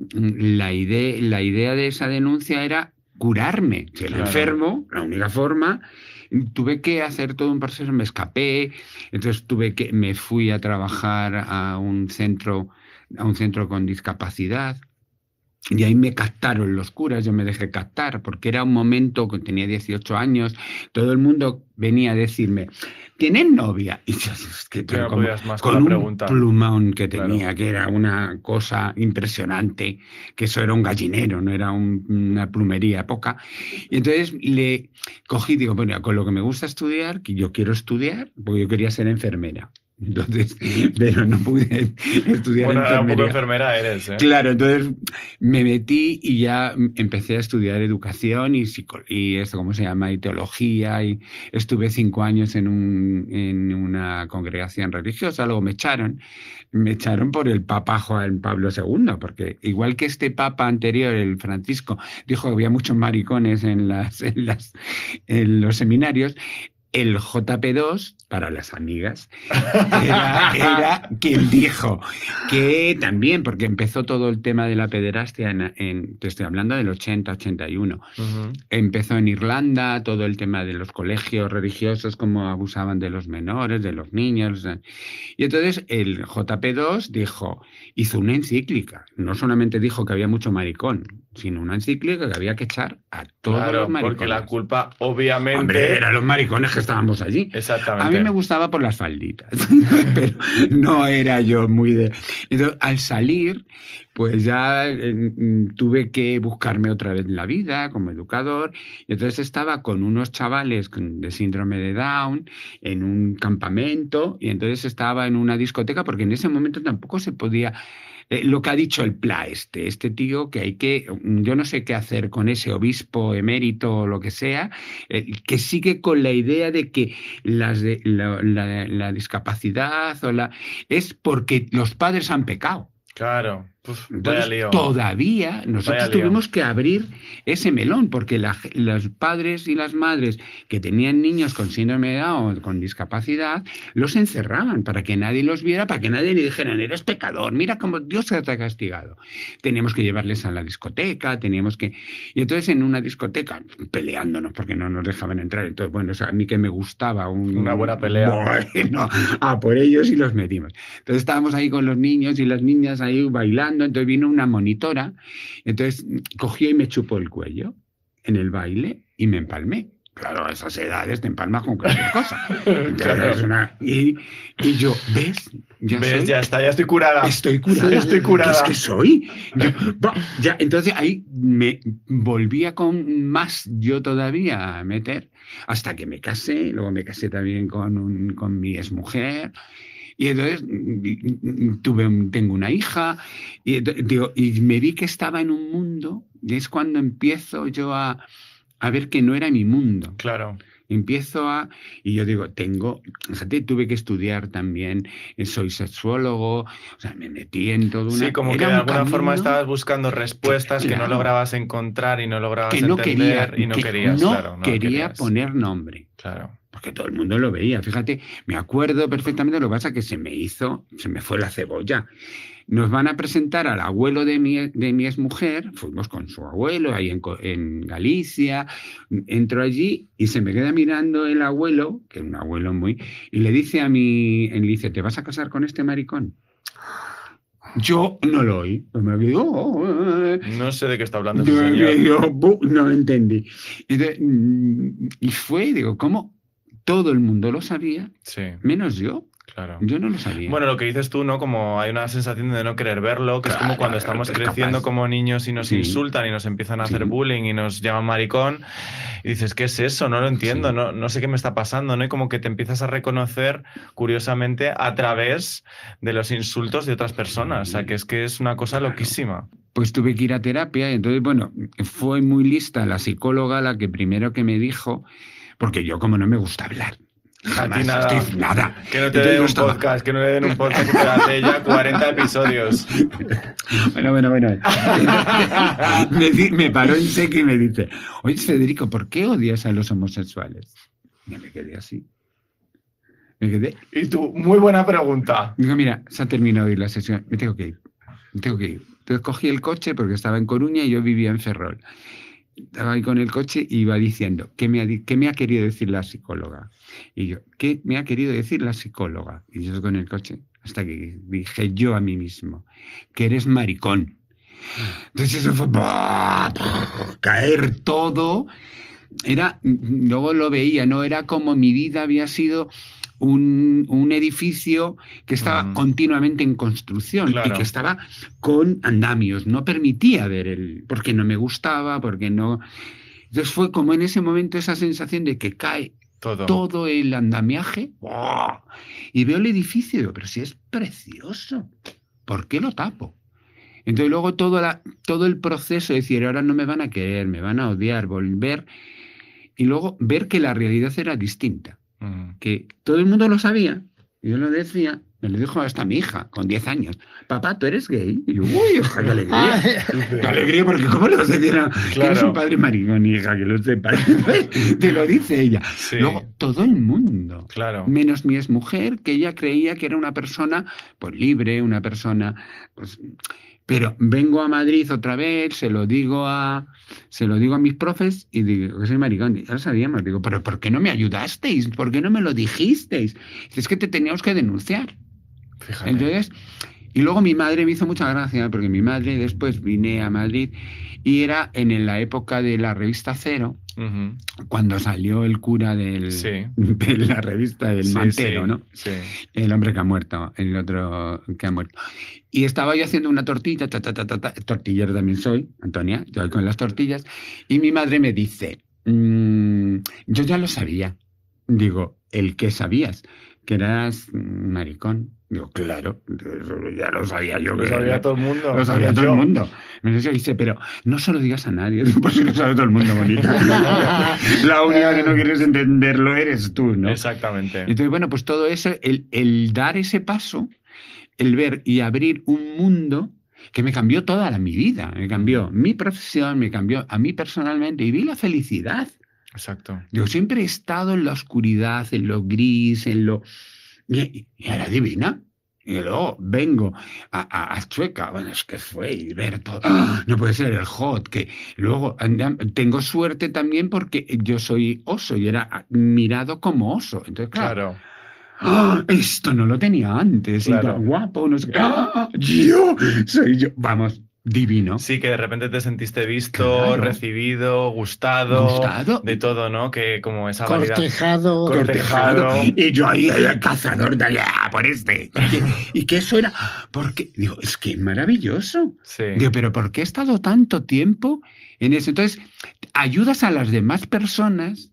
La idea, la idea de esa denuncia era curarme. Si era claro. enfermo, la única forma... Tuve que hacer todo un proceso, me escapé, entonces tuve que, me fui a trabajar a un centro, a un centro con discapacidad, y ahí me captaron los curas, yo me dejé captar, porque era un momento que tenía dieciocho años, todo el mundo venía a decirme, ¿tienes novia? Y yo, es que, no como, más con, con la un pregunta. plumón que tenía, Claro. que era una cosa impresionante, que eso era un gallinero, no era un, una plumería poca. Y entonces le cogí y digo, bueno, con lo que me gusta estudiar, que yo quiero estudiar, porque yo quería ser enfermera. Entonces, pero no pude estudiar bueno, enfermería. Un poco enfermera eres, ¿eh? Claro, entonces me metí y ya empecé a estudiar educación y, psico y esto, ¿cómo se llama? Y teología, y estuve cinco años en, un, en una congregación religiosa, luego me echaron, me echaron por el Papa Juan Pablo segundo, porque igual que este Papa anterior, el Francisco, dijo que había muchos maricones en, las, en, las, en los seminarios, el J P dos, para las amigas, era, era quien dijo que también, porque empezó todo el tema de la pederastia, en, en, te estoy hablando del ochenta, ochenta y uno, uh-huh. Empezó en Irlanda, todo el tema de los colegios religiosos, cómo abusaban de los menores, de los niños. Y entonces el J P dos dijo, hizo una encíclica, no solamente dijo que había mucho maricón, sino una encíclica que había que echar a todos claro, los maricones. Porque la culpa, obviamente... Hombre, eran los maricones que estábamos allí. Exactamente. A mí me gustaba por las falditas, pero no era yo muy de... Entonces, al salir, pues ya eh, tuve que buscarme otra vez la vida como educador, y entonces estaba con unos chavales de síndrome de Down en un campamento, y entonces estaba en una discoteca, porque en ese momento tampoco se podía... Eh, lo que ha dicho el P L A este, este tío, que hay que, yo no sé qué hacer con ese obispo emérito o lo que sea, eh, que sigue con la idea de que las de, la, la, la discapacidad o la, es porque los padres han pecado. Claro. Uf, Entonces, vaya lío. Todavía nosotros Vaya lío. tuvimos que abrir ese melón, porque la, los padres y las madres que tenían niños con síndrome de Down o con discapacidad, los encerraban para que nadie los viera, para que nadie le dijera, eres pecador, mira cómo Dios te ha castigado. Teníamos que llevarles a la discoteca, teníamos que... Y entonces en una discoteca, peleándonos porque no nos dejaban entrar, entonces, bueno, o sea, a mí que me gustaba un... Una buena pelea. Bueno, a por ellos y los metimos. Entonces estábamos ahí con los niños y las niñas ahí bailando. Entonces vino una monitora, entonces cogió y me chupó el cuello en el baile y me empalmé. Claro, a esas edades te empalmas con cualquier cosa. Claro. Es una... y, y yo, ¿ves? Ya, ¿Ves? Soy... ya está, ya estoy curada. Estoy curada. Sí, estoy curada. ¿Qué es que soy? Yo, ya, entonces ahí me volvía con más yo todavía a meter, hasta que me casé, luego me casé también con, un, con mi exmujer. Y entonces tuve, tengo una hija y, digo, y me vi que estaba en un mundo, y es cuando empiezo yo a, a ver que no era mi mundo. Claro. Empiezo a... Y yo digo, tengo... Fíjate, tuve que estudiar también, soy sexuólogo, o sea, me metí en todo una... Sí, como que de alguna forma estabas buscando respuestas que, claro, que no lograbas encontrar y no lograbas que no entender quería, y no que querías, no claro. No quería querías. poner nombre. Claro. Porque todo el mundo lo veía. Fíjate, me acuerdo perfectamente, lo que pasa es que se me hizo, se me fue la cebolla. Nos van a presentar al abuelo de mi, de mi exmujer, fuimos con su abuelo ahí en, en Galicia, entro allí y se me queda mirando el abuelo, que es un abuelo muy, y le dice a mi, le dice, ¿te vas a casar con este maricón? Yo no lo oí. Me digo, oh, oh, no sé de qué está hablando. Yo, ese yo, no entendí. Y fue, digo, ¿cómo? Todo el mundo lo sabía, sí. menos yo. Claro. Yo no lo sabía. Bueno, lo que dices tú, ¿no? Como hay una sensación de no querer verlo, que claro, es como cuando estamos creciendo capaz. como niños y nos sí. insultan y nos empiezan a hacer sí. bullying y nos llaman maricón y dices, ¿qué es eso? No lo entiendo, sí. no, no sé qué me está pasando, ¿no? Y como que te empiezas a reconocer, curiosamente, a través de los insultos de otras personas. O sea, que es que es una cosa claro. loquísima. Pues tuve que ir a terapia y entonces, bueno, fue muy lista la psicóloga la que primero que me dijo, porque yo como no me gusta hablar, jamás, nada. Estoy, nada. Que no te den un estaba... podcast, que no le den un podcast que te hace ya cuarenta episodios. Bueno, bueno, bueno. me, me paró en seco y me dice, oye, Federico, ¿por qué odias a los homosexuales? Y me quedé así. Me quedé. Y tú, muy buena pregunta. Digo, mira, se ha terminado hoy la sesión, me tengo que ir, me tengo que ir. Entonces cogí el coche porque estaba en Coruña y yo vivía en Ferrol. Estaba ahí con el coche y iba diciendo, ¿qué me, ha, ¿qué me ha querido decir la psicóloga? Y yo, ¿qué me ha querido decir la psicóloga? Y yo con el coche, hasta que dije yo a mí mismo, que eres maricón. Entonces eso fue ¡bah! caer todo. Era, luego lo veía, ¿no? Era como mi vida había sido un, un edificio que estaba uh-huh. continuamente en construcción claro. y que estaba con andamios. No permitía ver el... porque no me gustaba, porque no... Entonces fue como en ese momento esa sensación de que cae todo, todo el andamiaje ¡oh! Y veo el edificio y digo, pero si es precioso, ¿por qué lo tapo? Entonces luego todo, la, todo el proceso de decir, ahora no me van a querer, me van a odiar, volver... Y luego ver que la realidad era distinta. Uh-huh. Que todo el mundo lo sabía. Y yo lo decía, me lo dijo hasta mi hija, con diez años. Papá, ¿tú eres gay? Y yo, uy, hija, qué alegría. Qué alegría, porque ¿cómo le vas a decir a que eres un padre maricón, hija, que lo sepa? Te lo dice ella. Sí. Luego, todo el mundo. Claro. Menos mi exmujer, que ella creía que era una persona pues libre, una persona... pues pero vengo a Madrid otra vez, se lo digo a se lo digo a mis profes y digo que soy maricón. Ya lo sabíamos. Digo, pero ¿por qué no me ayudasteis? ¿Por qué no me lo dijisteis? Es que te teníamos que denunciar. Fíjate. Entonces, y luego mi madre me hizo mucha gracia, porque mi madre después vine a Madrid y era en la época de la revista Cero, uh-huh. cuando salió el cura del, sí. de la revista del sí, Mantero, sí, ¿no? Sí. El hombre que ha muerto, el otro que ha muerto. Y estaba yo haciendo una tortilla, ta, ta, ta, ta, ta, tortillero también soy, Antonia, yo voy con las tortillas, y mi madre me dice, mmm, yo ya lo sabía. Digo, ¿el qué sabías? Que eras maricón. Digo, claro, ya lo sabía yo. Lo que sabía todo el mundo. Lo sabía todo yo. el mundo. Me dice, pero no se lo digas a nadie, por si lo sabe todo el mundo, bonita. La única que no quieres entenderlo eres tú, ¿no? Exactamente. Entonces, bueno, pues todo eso, el, el dar ese paso, el ver y abrir un mundo que me cambió toda la, mi vida. Me cambió mi profesión, me cambió a mí personalmente y vi la felicidad. Exacto. Yo siempre he estado en la oscuridad, en lo gris, en lo... Y, y era divina. Y luego vengo a, a, a Chueca, bueno, es que fue y ver todo. ¡Ah! No puede ser el hot, que luego tengo suerte también porque yo soy oso y era mirado como oso. Entonces, claro. claro. ¡Ah! Esto no lo tenía antes. Claro. Y guapo, no sé qué. ¡Ah! Yo soy yo. Vamos. Divino. Sí, que de repente te sentiste visto, claro. recibido, gustado, gustado, de todo, ¿no? Que como esa cortejado, cortejado. cortejado. Y yo ahí, el cazador de allá, por este. Y, y que eso era, porque, digo, es que es maravilloso. Sí. Digo, pero ¿por qué he estado tanto tiempo en eso? Entonces, ayudas a las demás personas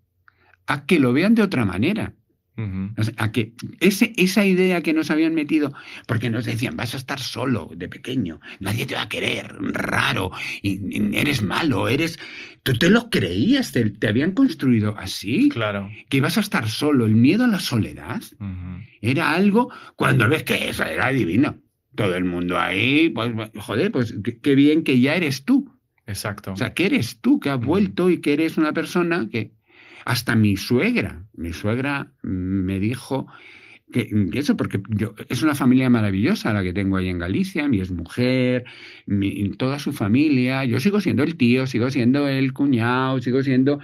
a que lo vean de otra manera. Uh-huh. A que ese, esa idea que nos habían metido, porque nos decían, vas a estar solo de pequeño, nadie te va a querer, raro, y, y eres malo, eres... Tú te lo creías, te, te habían construido así, claro. que ibas a estar solo. El miedo a la soledad uh-huh. era algo, cuando ves que eso era divino, todo el mundo ahí, pues joder, pues qué, qué bien que ya eres tú. Exacto. O sea, que eres tú, que has uh-huh. vuelto y que eres una persona que... Hasta mi suegra, mi suegra me dijo que, que eso, porque yo, es una familia maravillosa la que tengo ahí en Galicia, mi exmujer, mi, toda su familia. Yo sigo siendo el tío, sigo siendo el cuñado, sigo siendo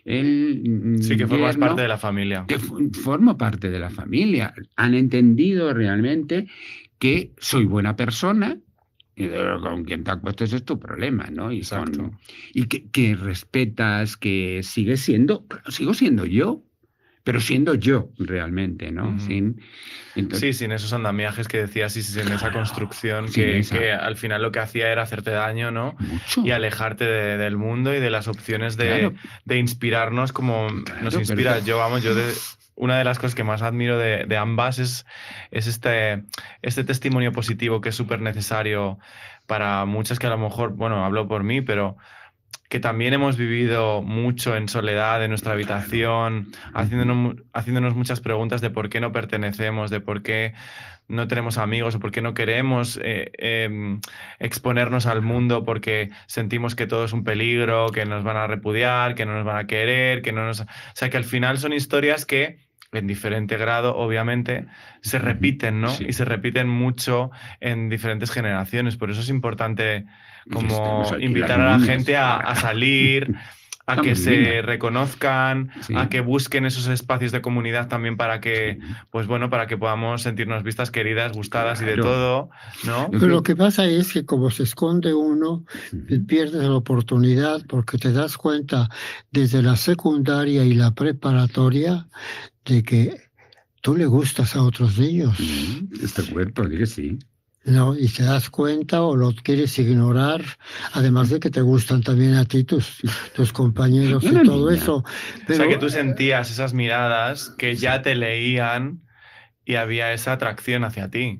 el... Sí, que formas parte de la familia. Que formo parte de la familia. Han entendido realmente que soy buena persona. Y con quien te acuestes es tu problema, ¿no? Y, con, y que, que respetas, que sigues siendo, sigo siendo yo, pero siendo yo realmente, ¿no? Ujú. Sin, entonces, Sí, sin esos andamiajes que decías y sin esa construcción sin que, esa. que al final lo que hacía era hacerte daño, ¿no? mucho. Y alejarte de- del mundo y de las opciones de, Claro. de inspirarnos como Claro, nos pero- inspira. Yo, vamos, yo de, una de las cosas que más admiro de, de ambas es, es este, este testimonio positivo que es súper necesario para muchas que a lo mejor, bueno, hablo por mí, pero que también hemos vivido mucho en soledad en nuestra habitación, haciéndonos, mu- haciéndonos muchas preguntas de por qué no pertenecemos, de por qué no tenemos amigos o por qué no queremos eh, em, exponernos al mundo porque sentimos que todo es un peligro, que nos van a repudiar, que no nos van a querer, que no nos... O sea, que al final son historias que, en diferente grado, obviamente, se repiten, ¿no? Sí. Y se repiten mucho en diferentes generaciones. Por eso es importante como Estamos aquí invitar las a la niñas. gente a, a salir, a Está que muy se bien. reconozcan, Sí. a que busquen esos espacios de comunidad también para que, Sí. pues bueno, para que podamos sentirnos vistas, queridas, gustadas y de Claro. todo, ¿no? Yo Pero creo- lo que pasa es que como se esconde uno, Ujú. pierdes la oportunidad porque te das cuenta desde la secundaria y la preparatoria de que tú le gustas a otros niños, Sí, este cuerpo, di que sí. ¿no? Y te das cuenta o lo quieres ignorar, además de que te gustan también a ti tus, tus compañeros y Una todo niña. eso. O Pero, sea, que tú sentías esas miradas que ya te leían y había esa atracción hacia ti.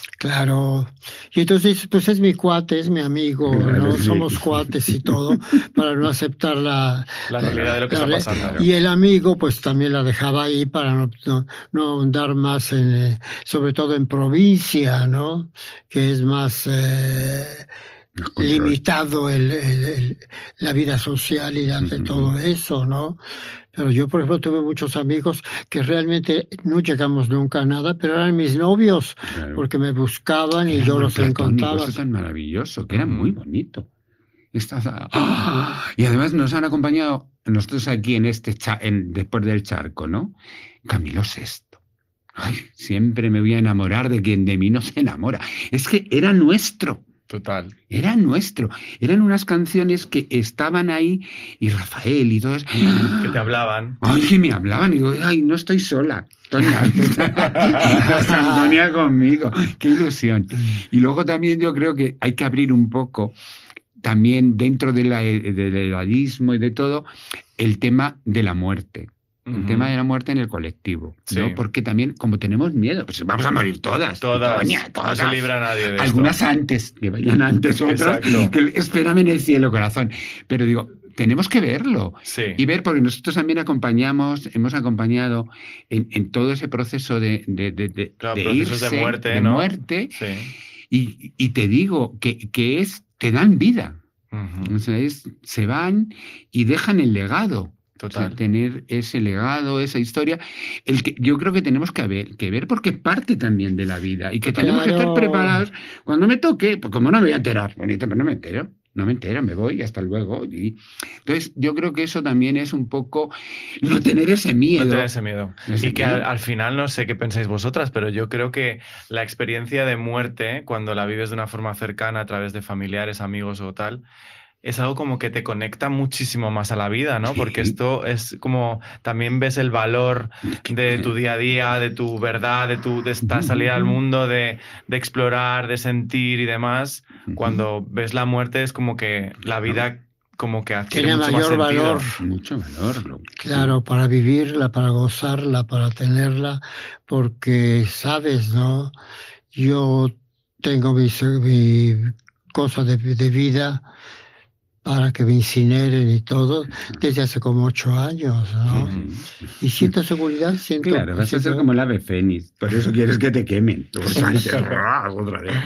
claro, y entonces pues es mi cuate, es mi amigo, Claro, ¿no? sí. Somos cuates y todo, para no aceptar la, La realidad de lo que la está re- pasando. Y el amigo pues también la dejaba ahí para no, no, no ahondar más en, eh, sobre todo en provincia, ¿no? Que es más eh, Los control. limitado el, el- el- la vida social y la de Ujú. todo eso, ¿no? Pero yo, por ejemplo, tuve muchos amigos que realmente no llegamos nunca a nada, pero eran mis novios, Claro. porque me buscaban y Era yo muy los platónico, encontraba. eso tan maravilloso, que era Ujú. muy bonito. Estás a- ¡Ah! Y además nos han acompañado nosotros aquí en este cha- en, después del charco, ¿no? Camilo Sesto. Ay, siempre me voy a enamorar de quien de mí no se enamora. Es que era nuestro. Total. Era nuestro. Eran unas canciones que estaban ahí y Rafael y todos. Que te hablaban. Ay, que me hablaban y digo, ay, no estoy sola. Toña, está Antonia conmigo. Qué ilusión. Y luego también yo creo que hay que abrir un poco, también dentro de la- del edadismo y de todo, el tema de la muerte. El Ujú. tema de la muerte en el colectivo, ¿no? Sí. Porque también, como tenemos miedo, pues vamos a morir todas. Todas. Toña, No todas. se libra nadie de Algunas esto. antes, que vayan antes, otras Exacto. que espérame en el cielo, corazón. Pero digo, tenemos que verlo Sí. y ver, porque nosotros también acompañamos, hemos acompañado en, en todo ese proceso de, de, de, de- Claro, de procesos de irse, muerte, de ¿no? muerte, Sí. y, y te digo que, que es, te dan vida. Ujú. O sea, es- se van y dejan el legado. O sea, Total. tener ese legado, esa historia, el que yo creo que tenemos que ver, que ver porque parte también de la vida y que tenemos que estar Claro. preparados cuando me toque, pues como no me voy a enterar, bonito, pero no me entero, no me entero, me voy, hasta luego. Y, entonces, yo creo que eso también es un poco no tener ese miedo. No tener ese miedo. Ese Y que miedo. al, al final, no sé qué pensáis vosotras, pero yo creo que la experiencia de muerte, cuando la vives de una forma cercana a través de familiares, amigos o tal, es algo como que te conecta muchísimo más a la vida, ¿no? Porque Sí. esto es como también ves el valor de tu día a día, de tu verdad, de tu de estar, salir al mundo, de, de explorar, de sentir y demás. Cuando ves la muerte es como que la vida como que adquiere Tiene mucho más mayor sentido. valor. Mucho valor. lo- Claro, para vivirla, para gozarla, para tenerla, porque sabes, ¿no? Yo tengo mi, se- mi cosa de, de vida para que me incineren y todo desde hace como ocho años, ¿no? Ujú. Y siento seguridad, siento... Claro, vas a ser siento- como el ave fénix, por eso quieres que te quemen. Los ángeles, ¡ah! Otra vez.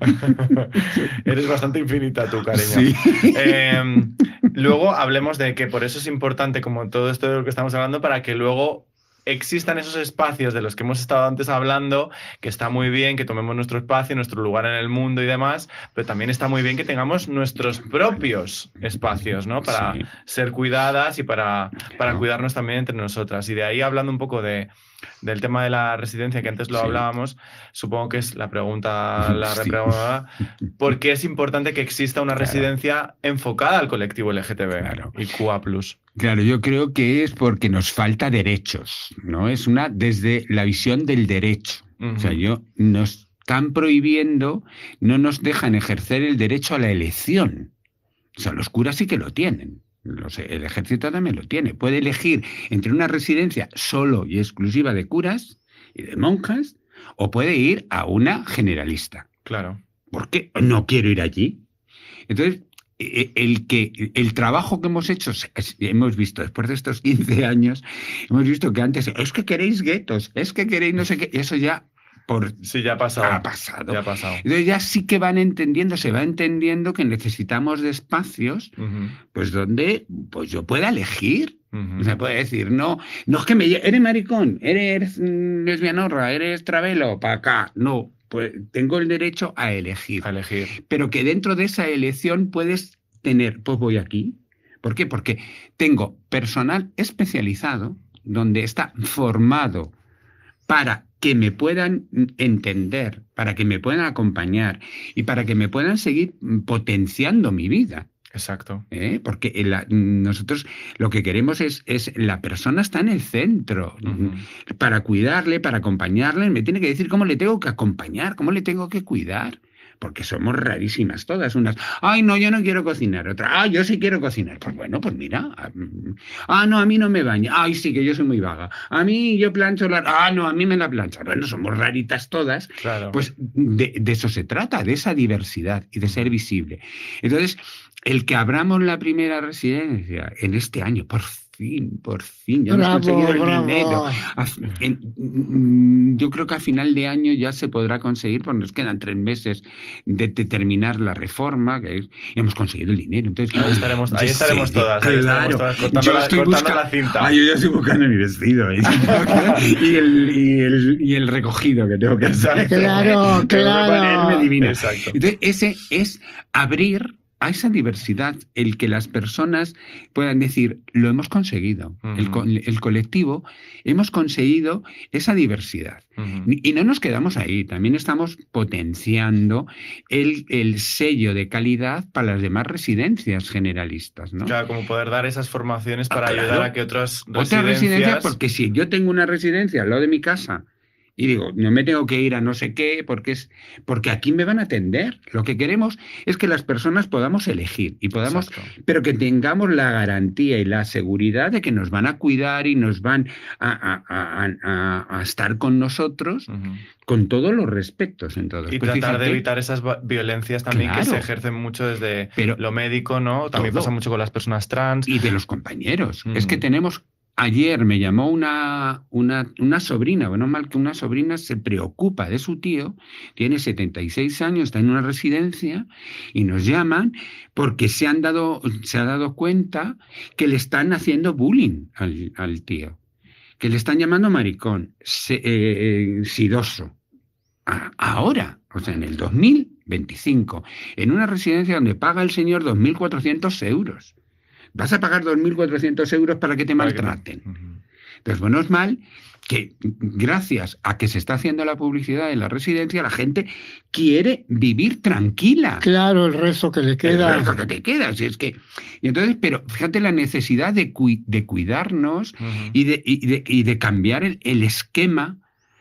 Eres bastante infinita tú, cariño. Sí. Eh, luego hablemos de que por eso es importante, como todo esto de lo que estamos hablando, para que luego existan esos espacios de los que hemos estado antes hablando, que está muy bien que tomemos nuestro espacio, nuestro lugar en el mundo y demás, pero también está muy bien que tengamos nuestros propios espacios, ¿no? Para Sí. ser cuidadas y para, para Claro. cuidarnos también entre nosotras. Y de ahí, hablando un poco de, del tema de la residencia, que antes lo Sí. hablábamos, supongo que es la pregunta, la Sí. repregunta, ¿por qué es importante que exista una Claro. residencia enfocada al colectivo L G T B Claro. y Q A plus? Claro, yo creo que es porque nos falta derechos, ¿no? Es una desde la visión del derecho. Uh-huh. O sea, yo nos están prohibiendo, no nos dejan ejercer el derecho a la elección. O sea, los curas sí que lo tienen. Los, el ejército también lo tiene. Puede elegir entre una residencia solo y exclusiva de curas y de monjas, o puede ir a una generalista. Claro. ¿Por qué? No quiero ir allí. Entonces, el, que, el trabajo que hemos hecho, hemos visto después de estos quince años, hemos visto que antes, es que queréis guetos, es que queréis no sé qué, eso ya... Por, sí, ya ha pasado. Ha pasado. Ya ha pasado. Entonces ya sí que van entendiendo, se va entendiendo que necesitamos de espacios, uh-huh. pues donde pues yo pueda elegir. Uh-huh. O sea, puede decir, no, no es que me eres maricón, eres lesbianorra, eres travelo, para acá. No, pues tengo el derecho a elegir. A elegir. Pero que dentro de esa elección puedes tener, pues voy aquí. ¿Por qué? Porque tengo personal especializado donde está formado para que me puedan entender, para que me puedan acompañar y para que me puedan seguir potenciando mi vida. Exacto. ¿Eh? Porque la, nosotros lo que queremos es, es la persona está en el centro. Uh-huh. Para cuidarle, para acompañarle, me tiene que decir cómo le tengo que acompañar, cómo le tengo que cuidar. Porque somos rarísimas todas. Unas, ay, no, yo no quiero cocinar. Otra, ay, yo sí quiero cocinar. Pues bueno, pues mira. Ah, no, a mí no me baña. Ay, sí, que yo soy muy vaga. A mí yo plancho la... Ah, no, a mí me la plancha. Bueno, somos raritas todas. Claro. Pues de, de eso se trata, de esa diversidad y de ser visible. Entonces, el que abramos la primera residencia en este año, por fin, por fin, ya hemos conseguido el bravo. dinero. En, yo creo que a final de año ya se podrá conseguir, porque nos quedan tres meses de, de terminar la reforma, que es, y hemos conseguido el dinero. Entonces, ahí estaremos, ahí estaremos sí, todas, ahí claro. estaremos todas cortando, la, cortando busca... la cinta. Ay, yo ya estoy buscando mi vestido. ¿eh? y, el, y, el, y el recogido que tengo que hacer. Claro, claro. Divino. Exacto. Entonces, ese es abrir a esa diversidad, el que las personas puedan decir, lo hemos conseguido, uh-huh. el, el colectivo, hemos conseguido esa diversidad. Uh-huh. Y no nos quedamos ahí, también estamos potenciando el, el sello de calidad para las demás residencias generalistas, ¿no? Claro, como poder dar esas formaciones para ah, claro. ayudar a que otras residencias... Otra residencia, porque si yo tengo una residencia al lado de mi casa, y digo, no me tengo que ir a no sé qué, porque es porque aquí me van a atender. Lo que queremos es que las personas podamos elegir, y podamos, Exacto. pero que tengamos la garantía y la seguridad de que nos van a cuidar y nos van a, a, a, a, a estar con nosotros uh-huh. con todos los respetos en todo. Y pues tratar fíjate, de evitar esas violencias también claro, que se ejercen mucho desde pero lo médico, ¿no? También todo. Pasa mucho con las personas trans. Y de los compañeros. Uh-huh. Es que tenemos... Ayer me llamó una, una, una sobrina, bueno, mal que una sobrina se preocupa de su tío, tiene setenta y seis años, está en una residencia, y nos llaman porque se, han dado, se ha dado cuenta que le están haciendo bullying al, al tío, que le están llamando maricón, se, eh, sidoso. A, ahora, o sea, en el dos mil veinticinco, en una residencia donde paga el señor dos mil cuatrocientos euros. Vas a pagar dos mil cuatrocientos euros para que te maltraten. Uh-huh. Entonces, bueno, es mal que gracias a que se está haciendo la publicidad en la residencia, la gente quiere vivir tranquila. Claro, el resto que le queda. El resto que te queda. Si es que... y entonces, pero fíjate la necesidad de, cu- de cuidarnos uh-huh. y, de, y, de, y de cambiar el, el esquema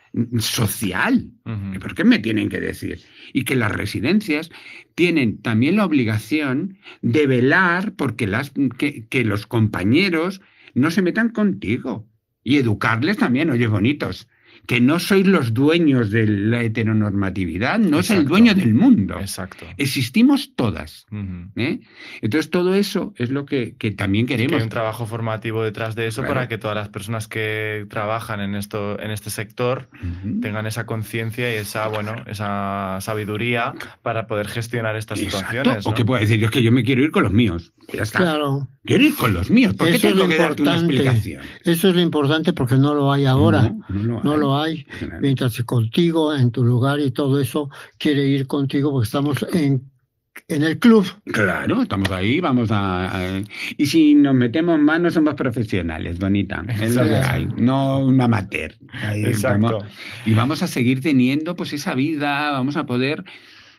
social. Uh-huh. ¿Por qué me tienen que decir? Y que las residencias tienen también la obligación de velar porque las, que, que los compañeros no se metan contigo y educarles también, oye, bonitos, que no sois los dueños de la heteronormatividad, no Exacto. Es el dueño del mundo. Exacto. Existimos todas. Uh-huh. ¿eh? Entonces todo eso es lo que, que también queremos. Que hay un trabajo formativo detrás de eso claro. Para que todas las personas que trabajan en esto, en este sector uh-huh. tengan esa conciencia y esa, bueno, esa sabiduría para poder gestionar estas Exacto. situaciones. ¿no? O que pueda decir, es que yo me quiero ir con los míos. Ya está. Claro. Quiero ir con los míos. ¿Por qué eso tengo es que darte una explicación? Eso es lo importante porque no lo hay ahora. No, no lo hay. No lo hay. Claro. Mientras que contigo, en tu lugar y todo eso, quiere ir contigo porque estamos en, en el club. Claro, estamos ahí, vamos a, a... Y si nos metemos más, no somos profesionales, bonita. Es lo que hay, no un amateur. Ahí Exacto. Vamos, y vamos a seguir teniendo pues esa vida, vamos a poder...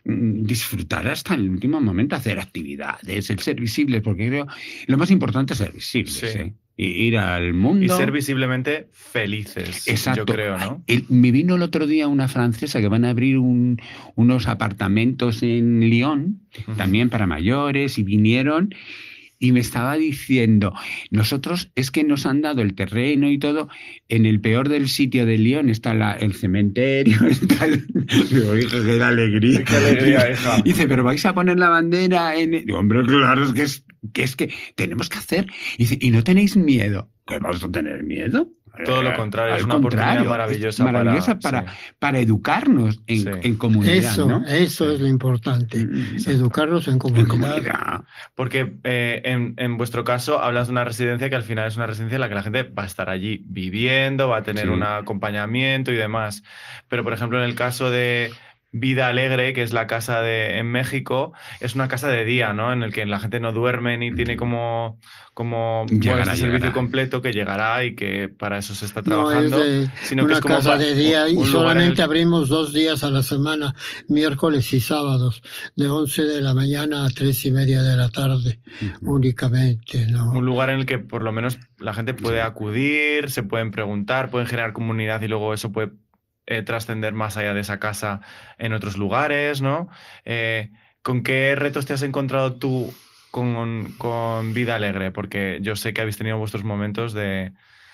disfrutar hasta el último momento, hacer actividades, el ser visibles, porque creo lo más importante es ser visibles, sí. ¿eh? Y ir al mundo. Y ser visiblemente felices, exacto. Yo creo, ¿no? El, me vino el otro día una francesa que van a abrir un, unos apartamentos en Lyon, uh-huh. también para mayores, y vinieron... Y me estaba diciendo, nosotros es que nos han dado el terreno y todo, en el peor del sitio de Lyon está la, el cementerio, está el... Digo, hija, qué alegría. Qué alegría, hija. Dice, pero vais a poner la bandera en... Digo, hombre, claro, es que, es que es que tenemos que hacer. Dice, ¿y no tenéis miedo? ¿Qué vamos a tener miedo? Todo lo contrario, Al es una contrario, oportunidad maravillosa, maravillosa para, para, sí. para educarnos en, sí. en comunidad. Eso, ¿no? eso es lo importante, Exacto. educarnos en comunidad. En comunidad. Porque eh, en, en vuestro caso hablas de una residencia que al final es una residencia en la que la gente va a estar allí viviendo, va a tener sí. un acompañamiento y demás. Pero, por ejemplo, en el caso de Vida Alegre, que es la casa de, en México, es una casa de día, ¿no? En el que la gente no duerme ni tiene como, como llegará, bueno, este servicio llegará. completo que llegará y que para eso se está trabajando. No, es de sino una que es como casa de día y solamente el... abrimos dos días a la semana, miércoles y sábados, de once de la mañana a tres y media de la tarde, uh-huh. únicamente, ¿no? Un lugar en el que por lo menos la gente puede acudir, se pueden preguntar, pueden generar comunidad y luego eso puede Eh, trascender más allá de esa casa en otros lugares, ¿no? Eh, ¿Con qué retos te has encontrado tú con, con Vida Alegre? Porque yo sé que habéis tenido vuestros momentos de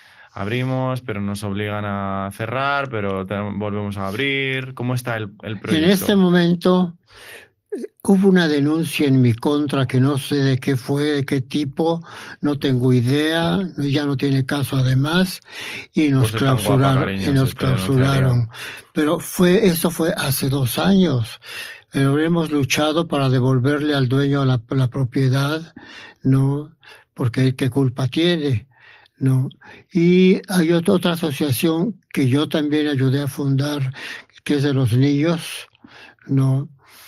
abrimos, pero nos obligan a cerrar, pero te, volvemos a abrir. ¿Cómo está el, el proyecto? En este momento hubo una denuncia en mi contra que no sé de qué fue, de qué tipo, no tengo idea, ya no tiene caso además, y nos pues clausuraron, guapa, cariño, y nos clausuraron. Pero fue, eso fue hace dos años. Pero hemos luchado para devolverle al dueño la, la propiedad, ¿no? Porque qué culpa tiene, ¿no? Y hay otra, otra asociación que yo también ayudé a fundar, que es de los niños, ¿no?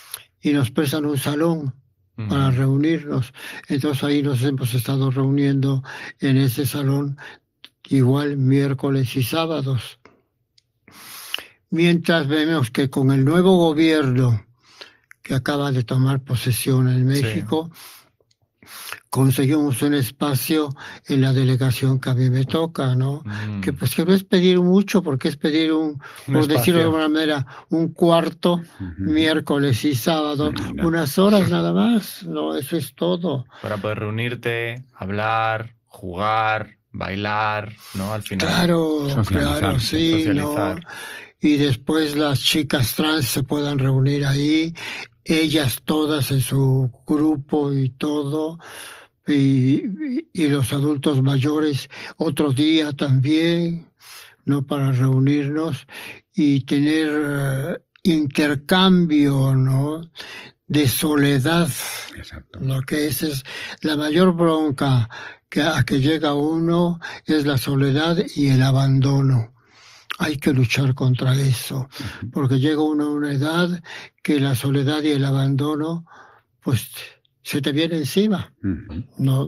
Y nos prestan un salón uh-huh. para reunirnos. Entonces ahí nos hemos estado reuniendo en ese salón igual miércoles y sábados. Mientras vemos que con el nuevo gobierno que acaba de tomar posesión en México, sí. conseguimos un espacio en la delegación que a mí me toca, ¿no? Mm. Que pues que no es pedir mucho, porque es pedir un, un por decirlo de alguna manera, un cuarto, uh-huh. miércoles y sábado, no. unas horas nada más, no, eso es todo. Para poder reunirte, hablar, jugar, bailar, ¿no? Al final. Claro, claro, sí, ¿no? Y después las chicas trans se puedan reunir ahí, ellas todas en su grupo y todo. Y, y los adultos mayores otro día también, ¿no? Para reunirnos y tener uh, intercambio, ¿no? De soledad. Exacto. Lo que es, es la mayor bronca que, a que llega uno es la soledad y el abandono. Hay que luchar contra eso, porque llega uno a una edad que la soledad y el abandono, pues, se te viene encima, uh-huh. ¿no?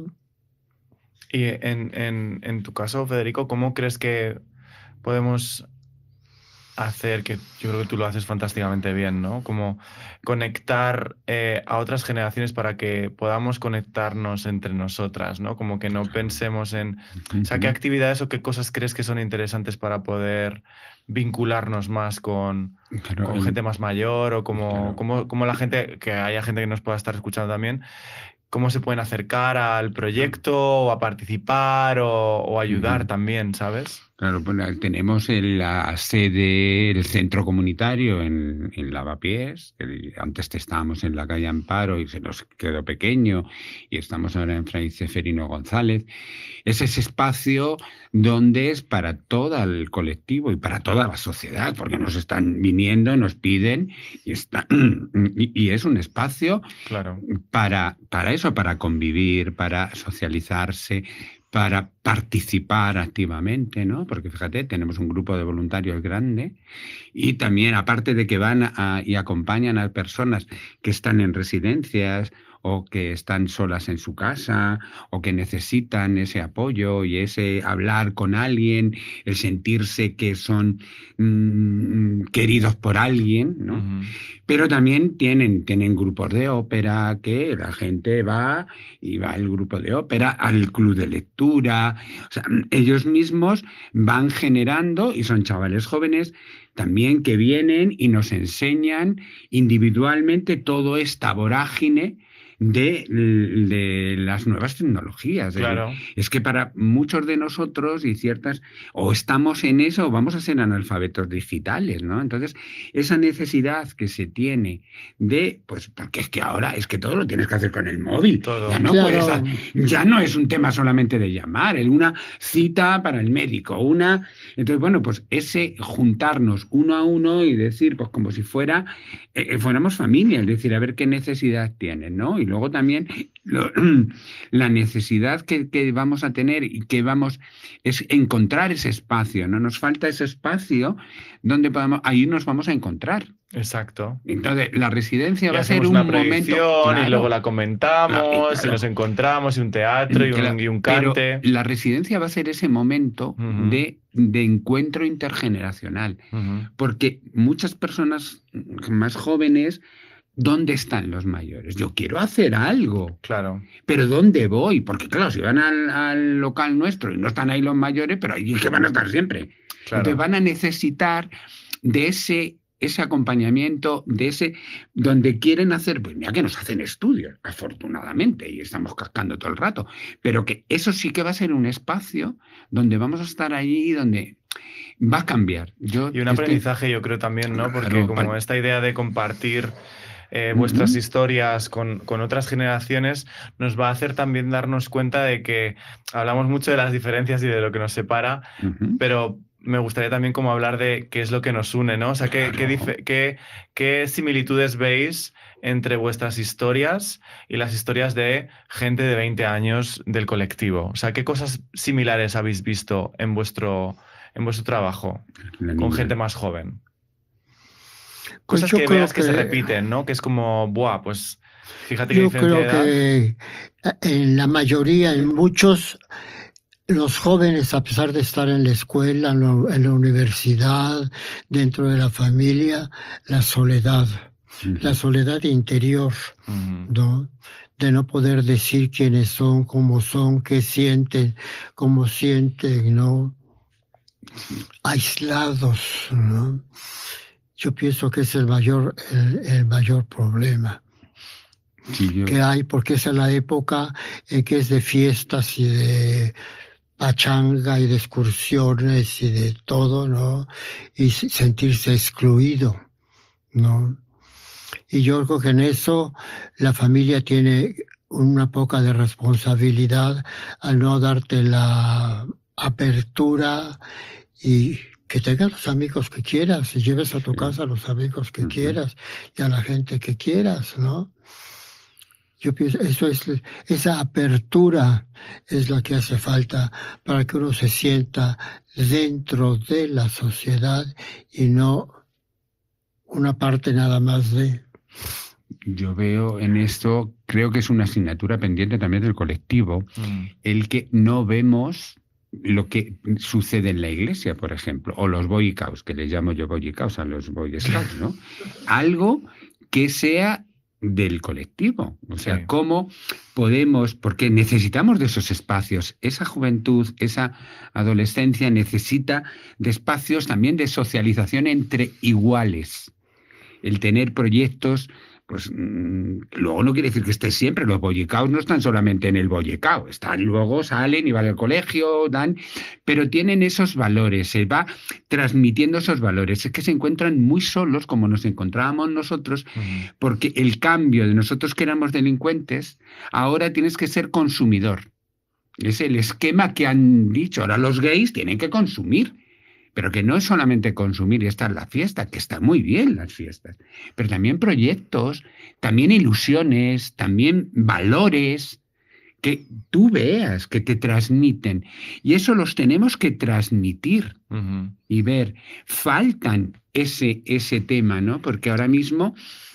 Y en, en, en tu caso, Federico, ¿cómo crees que podemos hacer, que yo creo que tú lo haces fantásticamente bien, ¿no? Como conectar eh, a otras generaciones para que podamos conectarnos entre nosotras, ¿no? Como que no pensemos en... Uh-huh. O sea, ¿qué actividades o qué cosas crees que son interesantes para poder vincularnos más con, claro, con el... gente más mayor o como, claro. como, como la gente, que haya gente que nos pueda estar escuchando también, cómo se pueden acercar al proyecto o a participar o, o ayudar uh-huh. también, ¿sabes? Claro, pues tenemos el, la sede, el centro comunitario en, en Lavapiés. El, antes estábamos en la calle Amparo y se nos quedó pequeño y estamos ahora en Fray Ceferino González. Es ese espacio donde es para todo el colectivo y para toda la sociedad, porque nos están viniendo, nos piden y, está, y, y es un espacio claro. para, para eso, para convivir, para socializarse, para participar activamente, ¿no? Porque fíjate, tenemos un grupo de voluntarios grande y también, aparte de que van a, y acompañan a personas que están en residencias o que están solas en su casa, o que necesitan ese apoyo y ese hablar con alguien, el sentirse que son mmm, queridos por alguien, ¿no? Uh-huh. Pero también tienen, tienen grupos de ópera, que la gente va y va al grupo de ópera, al club de lectura. O sea, ellos mismos van generando, y son chavales jóvenes también que vienen y nos enseñan individualmente toda esta vorágine de, de las nuevas tecnologías. Claro. Es que para muchos de nosotros y ciertas, o estamos en eso o vamos a ser analfabetos digitales, ¿no? Entonces, esa necesidad que se tiene de, pues, porque es que ahora es que todo lo tienes que hacer con el móvil. Todo. Ya no Claro. puedes, ya no es un tema solamente de llamar, es una cita para el médico, una. Entonces, bueno, pues ese juntarnos uno a uno y decir, pues como si fuera, eh, fuéramos familia, es decir, a ver qué necesidad tienen, ¿no? Y luego también lo, la necesidad que, que vamos a tener y que vamos es encontrar ese espacio, ¿no? Nos falta ese espacio donde podamos, ahí nos vamos a encontrar. Exacto. Entonces, la residencia y va a ser un una momento. Claro. Y luego la comentamos, claro, claro. Y nos encontramos, y un teatro, y un, claro, y un cante. Pero la residencia va a ser ese momento uh-huh. de, de encuentro intergeneracional. Uh-huh. Porque muchas personas más jóvenes. ¿Dónde están los mayores? Yo quiero hacer algo. Claro. ¿Pero dónde voy? Porque, claro, si van al, al local nuestro y no están ahí los mayores, pero ahí es que van a estar siempre. Claro. Entonces van a necesitar de ese, ese acompañamiento, de ese, donde quieren hacer, pues mira que nos hacen estudios, afortunadamente, y estamos cascando todo el rato, pero que eso sí que va a ser un espacio donde vamos a estar allí, donde va a cambiar. Yo y un aprendizaje, estoy... yo creo también, ¿no? Porque claro, como para... esta idea de compartir Eh, vuestras uh-huh. historias con, con otras generaciones nos va a hacer también darnos cuenta de que hablamos mucho de las diferencias y de lo que nos separa, uh-huh. pero me gustaría también como hablar de qué es lo que nos une, ¿no? O sea, qué, qué, dif- qué, qué similitudes veis entre vuestras historias y las historias de gente de veinte años del colectivo. O sea, ¿qué cosas similares habéis visto en vuestro, en vuestro trabajo con gente más joven? Cosas pues que veas que, que se repiten, ¿no? Que es como, buah, pues fíjate que yo creo que en la mayoría, en muchos, los jóvenes, a pesar de estar en la escuela, en, lo, en la universidad, dentro de la familia, la soledad, uh-huh. la soledad interior, uh-huh. ¿no? De no poder decir quiénes son, cómo son, qué sienten, cómo sienten, ¿no? Aislados, ¿no? Yo pienso que es el mayor, el, el mayor problema sí, yo... que hay, porque esa es la época en que es de fiestas y de pachanga y de excursiones y de todo, ¿no? Y sentirse excluido, ¿no? Y yo creo que en eso la familia tiene una poca de responsabilidad al no darte la apertura y que tengas los amigos que quieras y lleves a tu casa a los amigos que uh-huh. quieras y a la gente que quieras, ¿no? Yo pienso, eso es, esa apertura es la que hace falta para que uno se sienta dentro de la sociedad y no una parte nada más de... Yo veo en esto, creo que es una asignatura pendiente también del colectivo, mm. el que no vemos lo que sucede en la iglesia, por ejemplo, o los Boy Scouts, que les llamo yo Boy Scouts a los Boy Scouts, ¿no? Algo que sea del colectivo, o sea, sí. cómo podemos, porque necesitamos de esos espacios, esa juventud, esa adolescencia necesita de espacios también de socialización entre iguales, el tener proyectos. Pues mmm, luego no quiere decir que estés siempre, los bollicaos no están solamente en el bollicao, están luego, salen y van al colegio, dan, pero tienen esos valores, se va transmitiendo esos valores, es que se encuentran muy solos como nos encontrábamos nosotros, uh-huh. porque el cambio de nosotros que éramos delincuentes, ahora tienes que ser consumidor, es el esquema que han dicho, ahora los gays tienen que consumir. Pero que no es solamente consumir y estar en la fiesta, que están muy bien las fiestas, pero también proyectos, también ilusiones, también valores que tú veas, que te transmiten. Y eso los tenemos que transmitir uh-huh. y ver. Faltan ese, ese tema, ¿no? Porque ahora mismo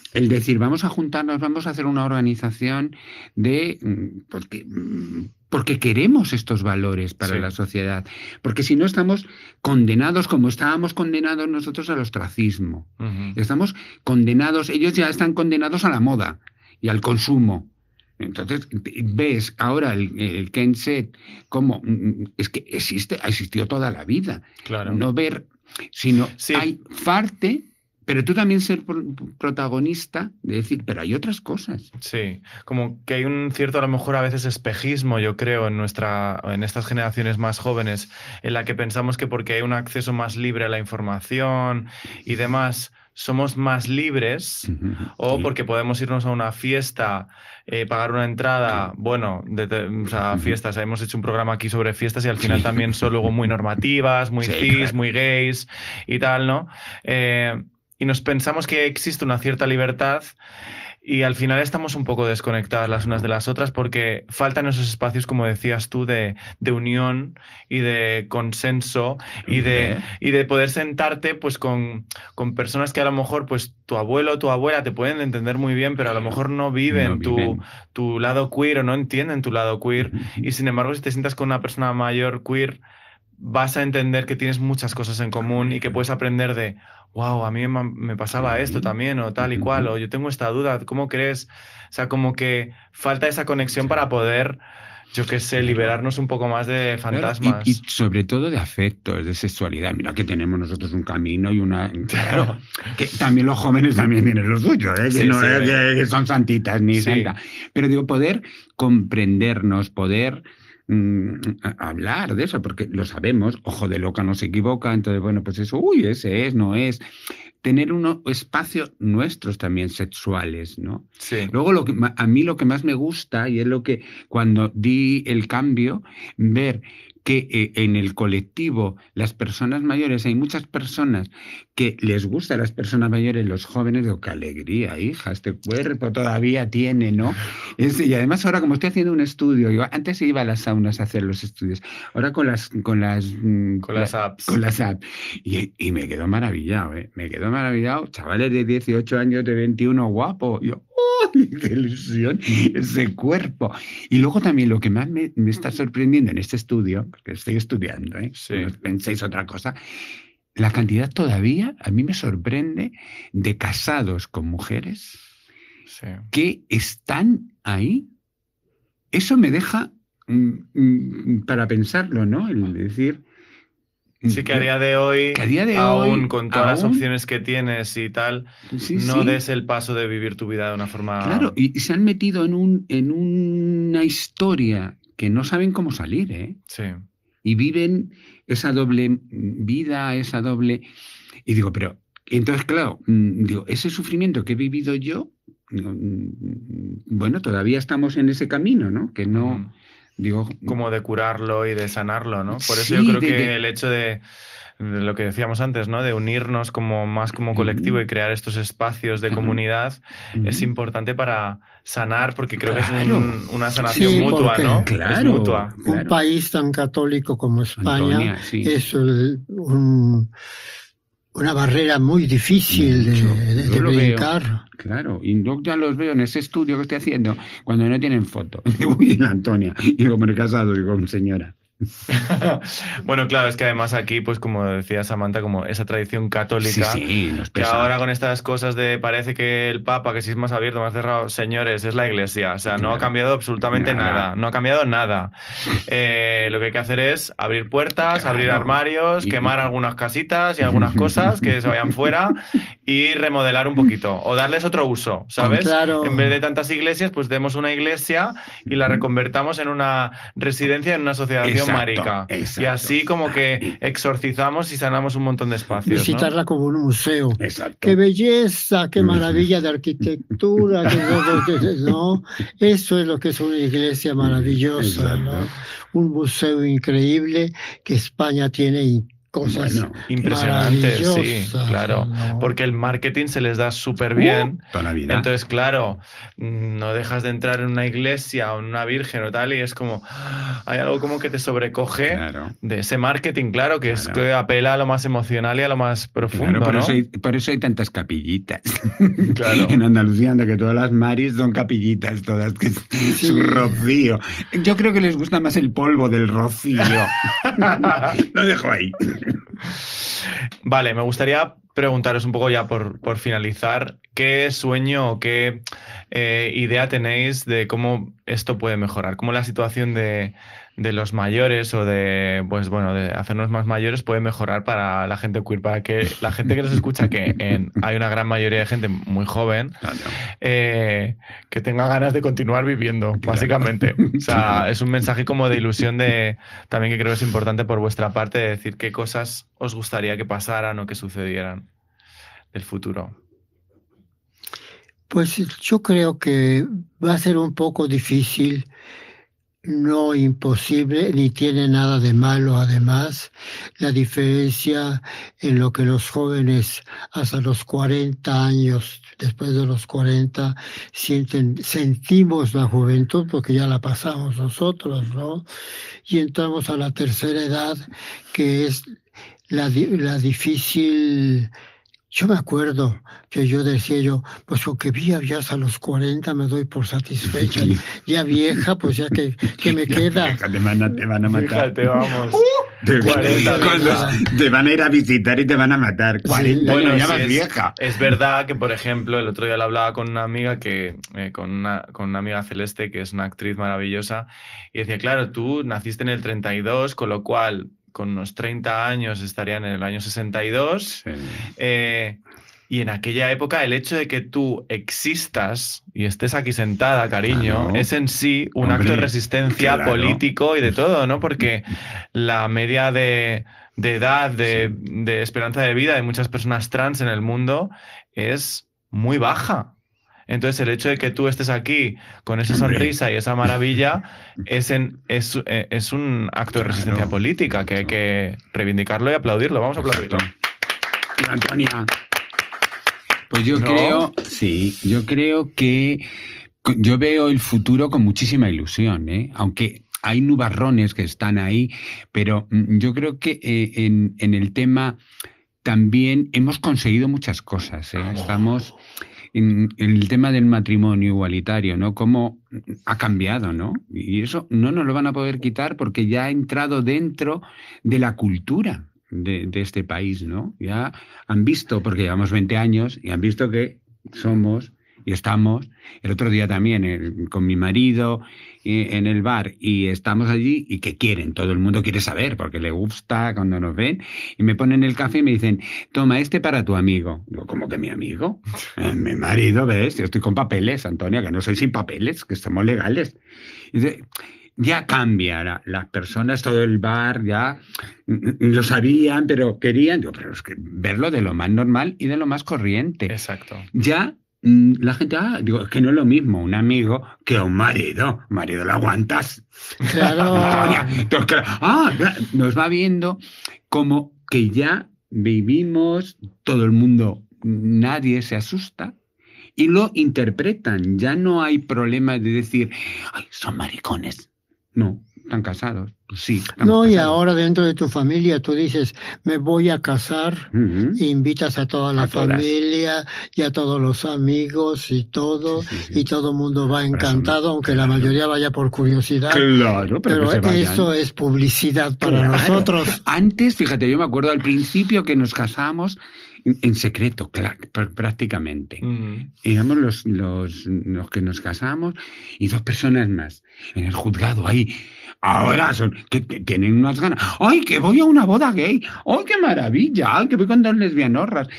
el decir, vamos a juntarnos, vamos a hacer una organización de... Porque, porque queremos estos valores para sí. la sociedad. Porque si no estamos condenados, como estábamos condenados nosotros al ostracismo. Uh-huh. Estamos condenados, ellos ya están condenados a la moda y al consumo. Entonces, ves ahora el, el Kenset como... Es que existe, ha existido toda la vida. Claro. No ver, sino sí. hay parte... Pero tú también ser protagonista de decir, pero hay otras cosas. Sí, como que hay un cierto, a lo mejor a veces espejismo, yo creo, en nuestra, en estas generaciones más jóvenes, en la que pensamos que porque hay un acceso más libre a la información y demás, somos más libres, uh-huh. o sí. porque podemos irnos a una fiesta, eh, pagar una entrada, sí. bueno, de, de, o sea, uh-huh. fiestas, hemos hecho un programa aquí sobre fiestas y al final sí. también son luego muy normativas, muy sí, cis, claro. muy gays y tal, ¿no? Eh, Y nos pensamos que existe una cierta libertad y al final estamos un poco desconectadas las unas de las otras porque faltan esos espacios, como decías tú, de, de unión y de consenso y de, y de poder sentarte pues, con, con personas que a lo mejor pues, tu abuelo o tu abuela te pueden entender muy bien, pero a lo mejor no viven, no viven. Tu, tu lado queer o no entienden tu lado queer. Y sin embargo, si te sientas con una persona mayor queer, vas a entender que tienes muchas cosas en común y que puedes aprender de... wow, a mí me pasaba esto también, o tal y cual, o yo tengo esta duda, ¿cómo crees? O sea, como que falta esa conexión para poder, yo qué sé, liberarnos un poco más de fantasmas. Y, y sobre todo de afectos, de sexualidad. Mira que tenemos nosotros un camino y una... Claro, que también los jóvenes también tienen lo suyo, ¿eh? Que sí, no sí, es que, que son santitas ni sí. santa. Pero digo, poder comprendernos, poder... hablar de eso, porque lo sabemos, ojo de loca no se equivoca, entonces bueno, pues eso, uy, ese es, no es, tener unos espacios nuestros también sexuales, ¿no? Sí. Luego lo que, a mí lo que más me gusta, y es lo que cuando di el cambio, ver que eh, en el colectivo las personas mayores, hay muchas personas que les gusta a las personas mayores, los jóvenes, digo, qué alegría, hija, este cuerpo todavía tiene, ¿no? Es, y además ahora como estoy haciendo un estudio, yo antes iba a las saunas a hacer los estudios, ahora con las con las, con las apps. Con las apps. Y, y me quedo maravillado, ¿eh? Me quedo maravillado, chavales de dieciocho años, de veintiuno, guapo, yo... ¡Oh, qué ilusión! Ese cuerpo. Y luego también lo que más me, me está sorprendiendo en este estudio, porque estoy estudiando, ¿eh? Sí. No penséis otra cosa, la cantidad todavía, a mí me sorprende, de casados con mujeres sí. que están ahí. Eso me deja mm, mm, para pensarlo, ¿no? El decir... Sí, que a día de hoy, que a día de aún hoy, con todas aún, las opciones que tienes y tal, sí, no sí. des el paso de vivir tu vida de una forma... Claro, y, y se han metido en, un, en una historia que no saben cómo salir, ¿eh? Sí. Y viven esa doble vida, esa doble... Y digo, pero... Entonces, claro, digo, ese sufrimiento que he vivido yo, bueno, todavía estamos en ese camino, ¿no? Que no... Mm. Digo, como de curarlo y de sanarlo, ¿no? Por eso sí, yo creo de, que de... el hecho de, de lo que decíamos antes, ¿no? De unirnos como más como colectivo y crear estos espacios de comunidad uh-huh. es importante para sanar, porque creo claro. que es un, una sanación sí, mutua, ¿no? Claro, es mutua. Un claro. país tan católico como España Antonia, sí. es el, un... una barrera muy difícil Mucho. de, de, de brincar. Veo, claro, y yo ya los veo en ese estudio que estoy haciendo, cuando no tienen foto. Uy, Antonia, y digo, me he casado, digo, señora. Bueno, claro, es que además aquí, pues como decía Samantha, como esa tradición católica, sí, sí, nos que ahora con estas cosas de parece que el Papa, que si es más abierto, más cerrado, señores, es la Iglesia, o sea, no ha cambiado absolutamente nada, nada no ha cambiado nada. Eh, lo que hay que hacer es abrir puertas, claro. abrir armarios, y... quemar algunas casitas y algunas cosas que se vayan fuera y remodelar un poquito, o darles otro uso, ¿sabes? Claro. En vez de tantas iglesias, pues demos una iglesia y la reconvertamos en una residencia, en una asociación marica. Exacto. Y así como que exorcizamos y sanamos un montón de espacios. Visitarla, ¿no? Como un museo. Exacto. ¡Qué belleza! ¡Qué maravilla de arquitectura! ¿No? Eso es lo que es una iglesia maravillosa, ¿no? Un museo increíble que España tiene y cosas Bueno, impresionantes, sí, maravillosas, claro. ¿no? Porque el marketing se les da súper bien. Toda la vida. Entonces, claro, no dejas de entrar en una iglesia o en una virgen o tal, y es como, hay algo como que te sobrecoge Claro. de ese marketing, claro, que es Claro. que apela a lo más emocional y a lo más profundo, Claro, por, ¿no? eso hay, por eso hay tantas capillitas. Claro. En Andalucía, anda que todas las maris son capillitas, todas, que es su rocío. Yo creo que les gusta más el polvo del rocío. Lo dejo ahí. Vale, me gustaría preguntaros un poco ya por, por finalizar, ¿qué sueño o qué eh, idea tenéis de cómo esto puede mejorar? ¿Cómo la situación de, de los mayores o de, pues bueno, de hacernos más mayores puede mejorar para la gente queer? Para que la gente que nos escucha, que en, hay una gran mayoría de gente muy joven, eh, que tenga ganas de continuar viviendo, básicamente. O sea, es un mensaje como de ilusión de, también que creo que es importante por vuestra parte, de decir qué cosas os gustaría que pasaran o que sucedieran del futuro. Pues yo creo que va a ser un poco difícil, no imposible, ni tiene nada de malo además, la diferencia en lo que los jóvenes hasta los cuarenta años, después de los cuarenta, sienten, sentimos la juventud porque ya la pasamos nosotros, ¿no? Y entramos a la tercera edad, que es la, la difícil. Yo me acuerdo que yo decía yo, pues con que viva ya hasta los cuarenta me doy por satisfecha. Ya vieja, pues ya que, que me queda. Te van a, te van a matar. Fíjate, vamos. Te, cuarenta cuando te van a ir a visitar y te van a matar. cuarenta, Bueno, ya sí, vas es, vieja. Es verdad que, por ejemplo, el otro día lo hablaba con una amiga que, eh, con, una, con una amiga Celeste, que es una actriz maravillosa, y decía, claro, tú naciste en el treinta y dos, con lo cual con unos treinta años estarían en el año sesenta y dos. Sí. Eh, y en aquella época el hecho de que tú existas y estés aquí sentada, cariño, Claro. es en sí un Hombre, acto de resistencia claro. político y de todo, ¿no? Porque la media de, de edad, de, de esperanza de vida de muchas personas trans en el mundo es muy baja. Entonces, el hecho de que tú estés aquí con esa sonrisa y esa maravilla es, en, es, es un acto de resistencia Claro. política que hay que reivindicarlo y aplaudirlo. Vamos a aplaudirlo. Antonia. Pues yo ¿No? creo, sí, yo creo que yo veo el futuro con muchísima ilusión, ¿eh? Aunque hay nubarrones que están ahí, pero yo creo que eh, en, en el tema también hemos conseguido muchas cosas, ¿eh? Estamos en, en el tema del matrimonio igualitario, ¿no? Cómo ha cambiado, ¿no? Y eso no nos lo van a poder quitar porque ya ha entrado dentro de la cultura de, de este país, ¿no? Ya han visto, porque llevamos veinte años, y han visto que somos y estamos. El otro día también el, con mi marido eh, en el bar, y estamos allí y que quieren, todo el mundo quiere saber porque le gusta cuando nos ven, y me ponen el café y me dicen, toma este para tu amigo. Digo, ¿cómo que mi amigo? Eh, mi marido, ¿ves? Yo estoy con papeles, Antonia, que no soy sin papeles, que somos legales. Y de, ya cambia la, las personas, todo el bar ya lo sabían, pero querían, digo, pero es que verlo de lo más normal y de lo más corriente. Exacto. Ya la gente, ah, digo, es que no es lo mismo un amigo que un marido. Marido lo aguantas. Claro. Entonces, claro, ah, nos va viendo como que ya vivimos, todo el mundo, nadie se asusta y lo interpretan. Ya no hay problema de decir, ay, son maricones. No, están casados. Sí. estamos No, y casados. ahora dentro de tu familia tú dices, me voy a casar, Ujú. e invitas a toda la A todas. familia y a todos los amigos y todo, Sí, sí, sí. y todo el mundo va eso, encantado, aunque la claro. mayoría vaya por curiosidad. Claro, pero, Pero que se vayan. eso es publicidad para Claro. nosotros. Antes, fíjate, yo me acuerdo al principio que nos casamos en, en secreto, cla- pr- prácticamente. Mm. Éramos los, los, los que nos casamos y dos personas más en el juzgado ahí. Ahora son que, que tienen unas ganas. ¡Ay, que voy a una boda gay! ¡Ay, qué maravilla! ¡Ay, que voy con dos lesbianorras!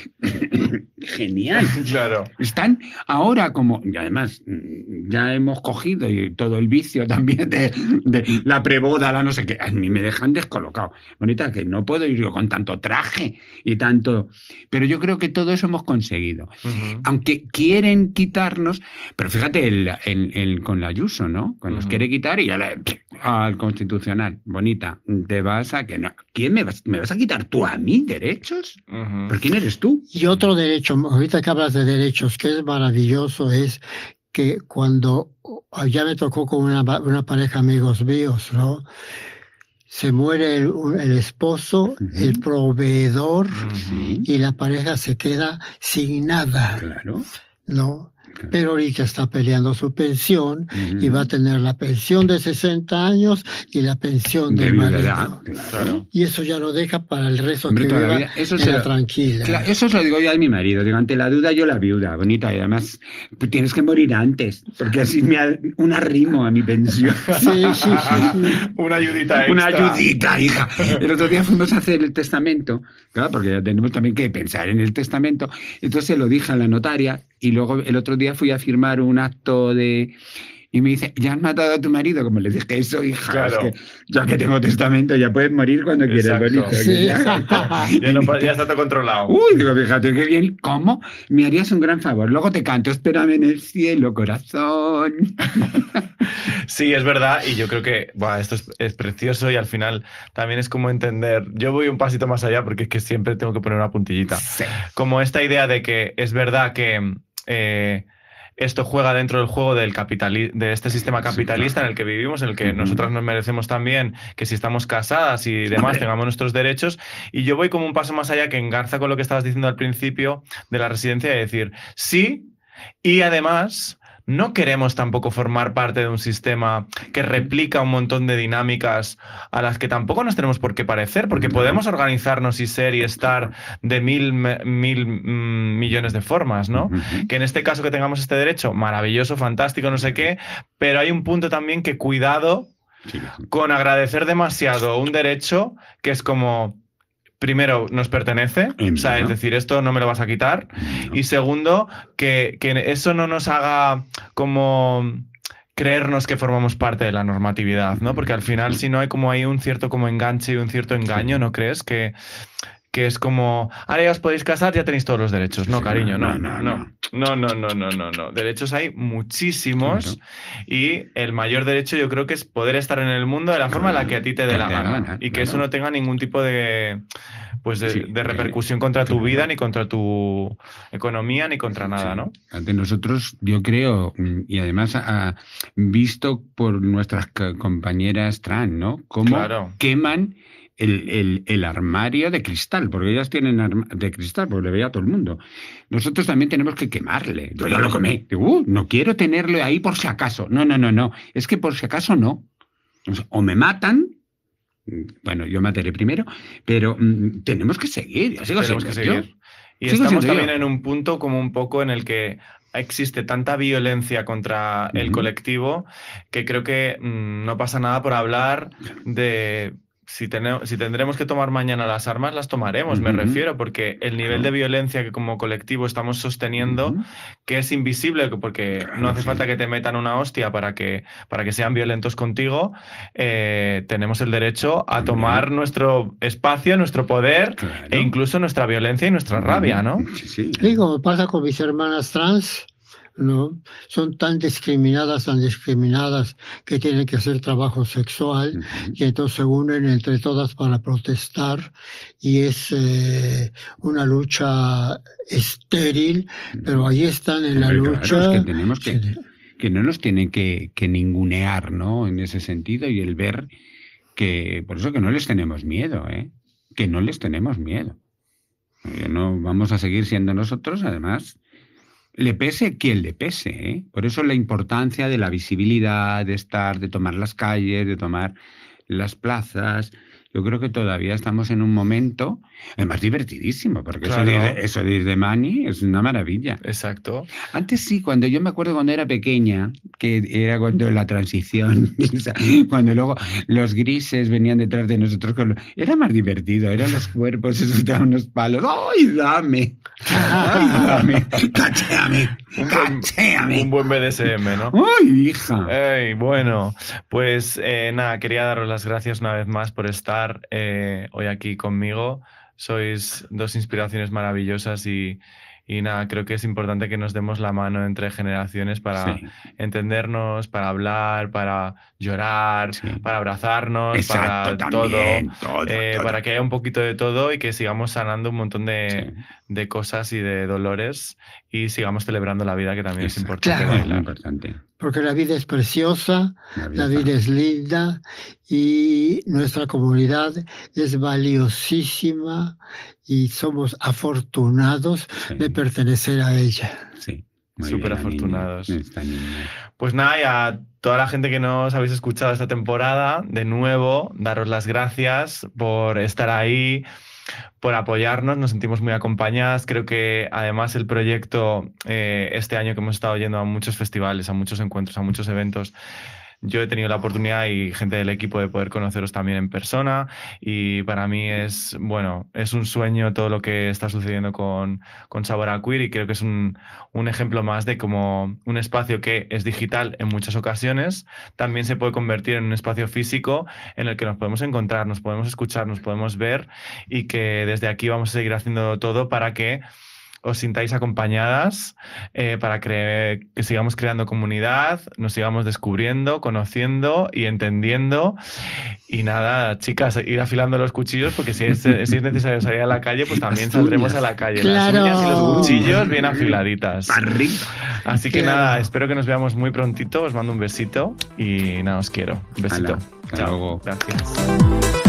Genial. Claro. Están ahora como, y además mm, ya hemos cogido y todo el vicio también de, de la preboda, la no sé qué, a mí me dejan descolocado. Bonita, que no puedo ir yo con tanto traje y tanto, pero yo creo que todo eso hemos conseguido. Ujú. Aunque quieren quitarnos, pero fíjate el, el, el con la Ayuso, ¿no? Cuando nos Ujú. quiere quitar y ya le, a Tribunal Constitucional. Bonita, te vas a... que no. ¿Quién me vas, me vas a quitar tú a mí derechos? Uh-huh. ¿Pero quién eres tú? Y otro derecho, ahorita que hablas de derechos, que es maravilloso, es que cuando ya me tocó con una, una pareja amigos míos, ¿no? Se muere el, el esposo, uh-huh. el proveedor, uh-huh. y la pareja se queda sin nada. Claro. ¿No? Pero ahorita está peleando su pensión uh-huh. y va a tener la pensión de sesenta años y la pensión del marido. Claro. Y eso ya lo deja para el resto. Hombre, que viva eso en la tranquila. Claro, eso se lo digo yo a mi marido. Digo, ante la duda yo la viuda, bonita. Y además tú tienes que morir antes, porque así me ha, un arrimo a mi pensión. Sí, sí, sí. Una ayudita extra. Una ayudita, hija. El otro día fuimos a hacer el testamento, claro, porque ya tenemos también que pensar en el testamento. Entonces se lo dije a la notaria. Y luego el otro día fui a firmar un acto de... Y me dice, ¿ya has matado a tu marido? Como le dije, eso, hija, claro. Es que ya que tengo testamento ya puedes morir cuando quieras, bonito. Sí. Ya, no, ya está todo controlado. Uy, digo, fíjate qué bien. ¿Cómo? Me harías un gran favor. Luego te canto, espérame en el cielo, corazón. Sí, es verdad. Y yo creo que buah, esto es, es precioso y al final también es como entender... Yo voy un pasito más allá porque es que siempre tengo que poner una puntillita. Sí. Como esta idea de que es verdad que... Eh, esto juega dentro del juego del capitali- de este sistema capitalista, sí, claro, en el que vivimos, en el que uh-huh. nosotras nos merecemos también que si estamos casadas y demás tengamos nuestros derechos. Y yo voy como un paso más allá, que engarza con lo que estabas diciendo al principio de la residencia, de decir sí, y además no queremos tampoco formar parte de un sistema que replica un montón de dinámicas a las que tampoco nos tenemos por qué parecer, porque podemos organizarnos y ser y estar de mil, mil mm, millones de formas, ¿no? Uh-huh. Que en este caso que tengamos este derecho, maravilloso, fantástico, no sé qué, pero hay un punto también que cuidado sí, con agradecer demasiado un derecho que es como... Primero, nos pertenece, o sea, es decir, esto no me lo vas a quitar. No. Y segundo, que, que eso no nos haga como creernos que formamos parte de la normatividad, ¿no? Porque al final, si no hay como hay un cierto como enganche y un cierto engaño, ¿no crees? Que, que es como, ahora ya os podéis casar, ya tenéis todos los derechos. No, cariño, no, no, no. No, no, no, no, no, no. Derechos hay muchísimos y el mayor derecho yo creo que es poder estar en el mundo de la forma en la que a ti te dé la gana y que eso no tenga ningún tipo de, pues de, sí, de repercusión contra tu vida, ni contra tu economía, ni contra nada, ¿no? Ante nosotros, yo creo, y además ha visto por nuestras compañeras trans, ¿no? Cómo claro. queman El, el, el armario de cristal, porque ellas tienen arma de cristal, porque le veía a todo el mundo. Nosotros también tenemos que quemarle. Yo ya lo quemé. Digo, uh, no quiero tenerlo ahí por si acaso. No, no, no, no. Es que por si acaso no. O me matan, bueno, yo mataré primero, pero mm, tenemos que seguir. Yo sigo tenemos que seguir. Yo. Y sigo estamos también yo. en un punto como un poco en el que existe tanta violencia contra uh-huh. el colectivo que creo que mmm, no pasa nada por hablar de... Si, tenemos, si tendremos que tomar mañana las armas, las tomaremos, uh-huh. me refiero, porque el nivel de violencia que como colectivo estamos sosteniendo, uh-huh. que es invisible, porque no hace falta que te metan una hostia para que, para que sean violentos contigo, eh, tenemos el derecho a tomar uh-huh. nuestro espacio, nuestro poder, claro. e incluso nuestra violencia y nuestra uh-huh. rabia, ¿no? Sí, sí. Sí, como pasa con mis hermanas trans, ¿no? Son tan discriminadas, tan discriminadas que tienen que hacer trabajo sexual uh-huh. y entonces se unen entre todas para protestar y es eh, una lucha estéril, uh-huh. pero ahí están en Hombre, la lucha. Claro, es que tenemos que, sí. que no nos tienen que, que ningunear, ¿no? En ese sentido, y el ver que, por eso que no les tenemos miedo, ¿eh? Que no les tenemos miedo. No vamos a seguir siendo nosotros, además. Le pese quien le pese, ¿eh? Por eso la importancia de la visibilidad, de estar, de tomar las calles, de tomar las plazas. Yo creo que todavía estamos en un momento, además divertidísimo, porque claro. eso, de, eso de ir de mani es una maravilla. Exacto. Antes sí, cuando yo me acuerdo cuando era pequeña, que era cuando la transición, cuando luego los grises venían detrás de nosotros, con los, era más divertido, eran los cuerpos, se soltaban unos palos. ¡Ay, dame! ¡Ay, dame! ¡Cachéame! ¡Cachéame! Un buen B D S M, ¿no? ¡Ay, hija! Ey, bueno, pues eh, nada, quería daros las gracias una vez más por estar Eh, hoy aquí conmigo. Sois dos inspiraciones maravillosas y, y nada, creo que es importante que nos demos la mano entre generaciones para Sí. entendernos, para hablar, para llorar, Sí. para abrazarnos, Exacto, para también, todo, todo, eh, todo. para que haya un poquito de todo y que sigamos sanando un montón de, Sí. de cosas y de dolores y sigamos celebrando la vida, que también es Exacto. importante Claro. Muy bailar. importante. Porque la vida es preciosa, la vida vida es linda y nuestra comunidad es valiosísima y somos afortunados Sí. de pertenecer a ella. Sí. Muy Súper bien, la niña, afortunados. esta niña. Pues nada, y a toda la gente que nos habéis escuchado esta temporada, de nuevo, daros las gracias por estar ahí, por apoyarnos, nos sentimos muy acompañadas. Creo que además el proyecto, eh, este año que hemos estado yendo a muchos festivales, a muchos encuentros, a muchos eventos, yo he tenido la oportunidad y gente del equipo de poder conoceros también en persona, y para mí es, bueno, es un sueño todo lo que está sucediendo con, con Sabor a Queer, y creo que es un, un ejemplo más de cómo un espacio que es digital en muchas ocasiones también se puede convertir en un espacio físico en el que nos podemos encontrar, nos podemos escuchar, nos podemos ver, y que desde aquí vamos a seguir haciendo todo para que os sintáis acompañadas, eh, para que, que sigamos creando comunidad, nos sigamos descubriendo, conociendo y entendiendo. Y nada, chicas, ir afilando los cuchillos, porque si es, si es necesario salir a la calle, pues también Las saldremos uñas. a la calle. Claro. Las uñas y los cuchillos bien afiladitas. Arriba. Así que Claro. nada, espero que nos veamos muy prontito. Os mando un besito y nada, os quiero. Un besito. Hala, hasta Chao. luego. Gracias.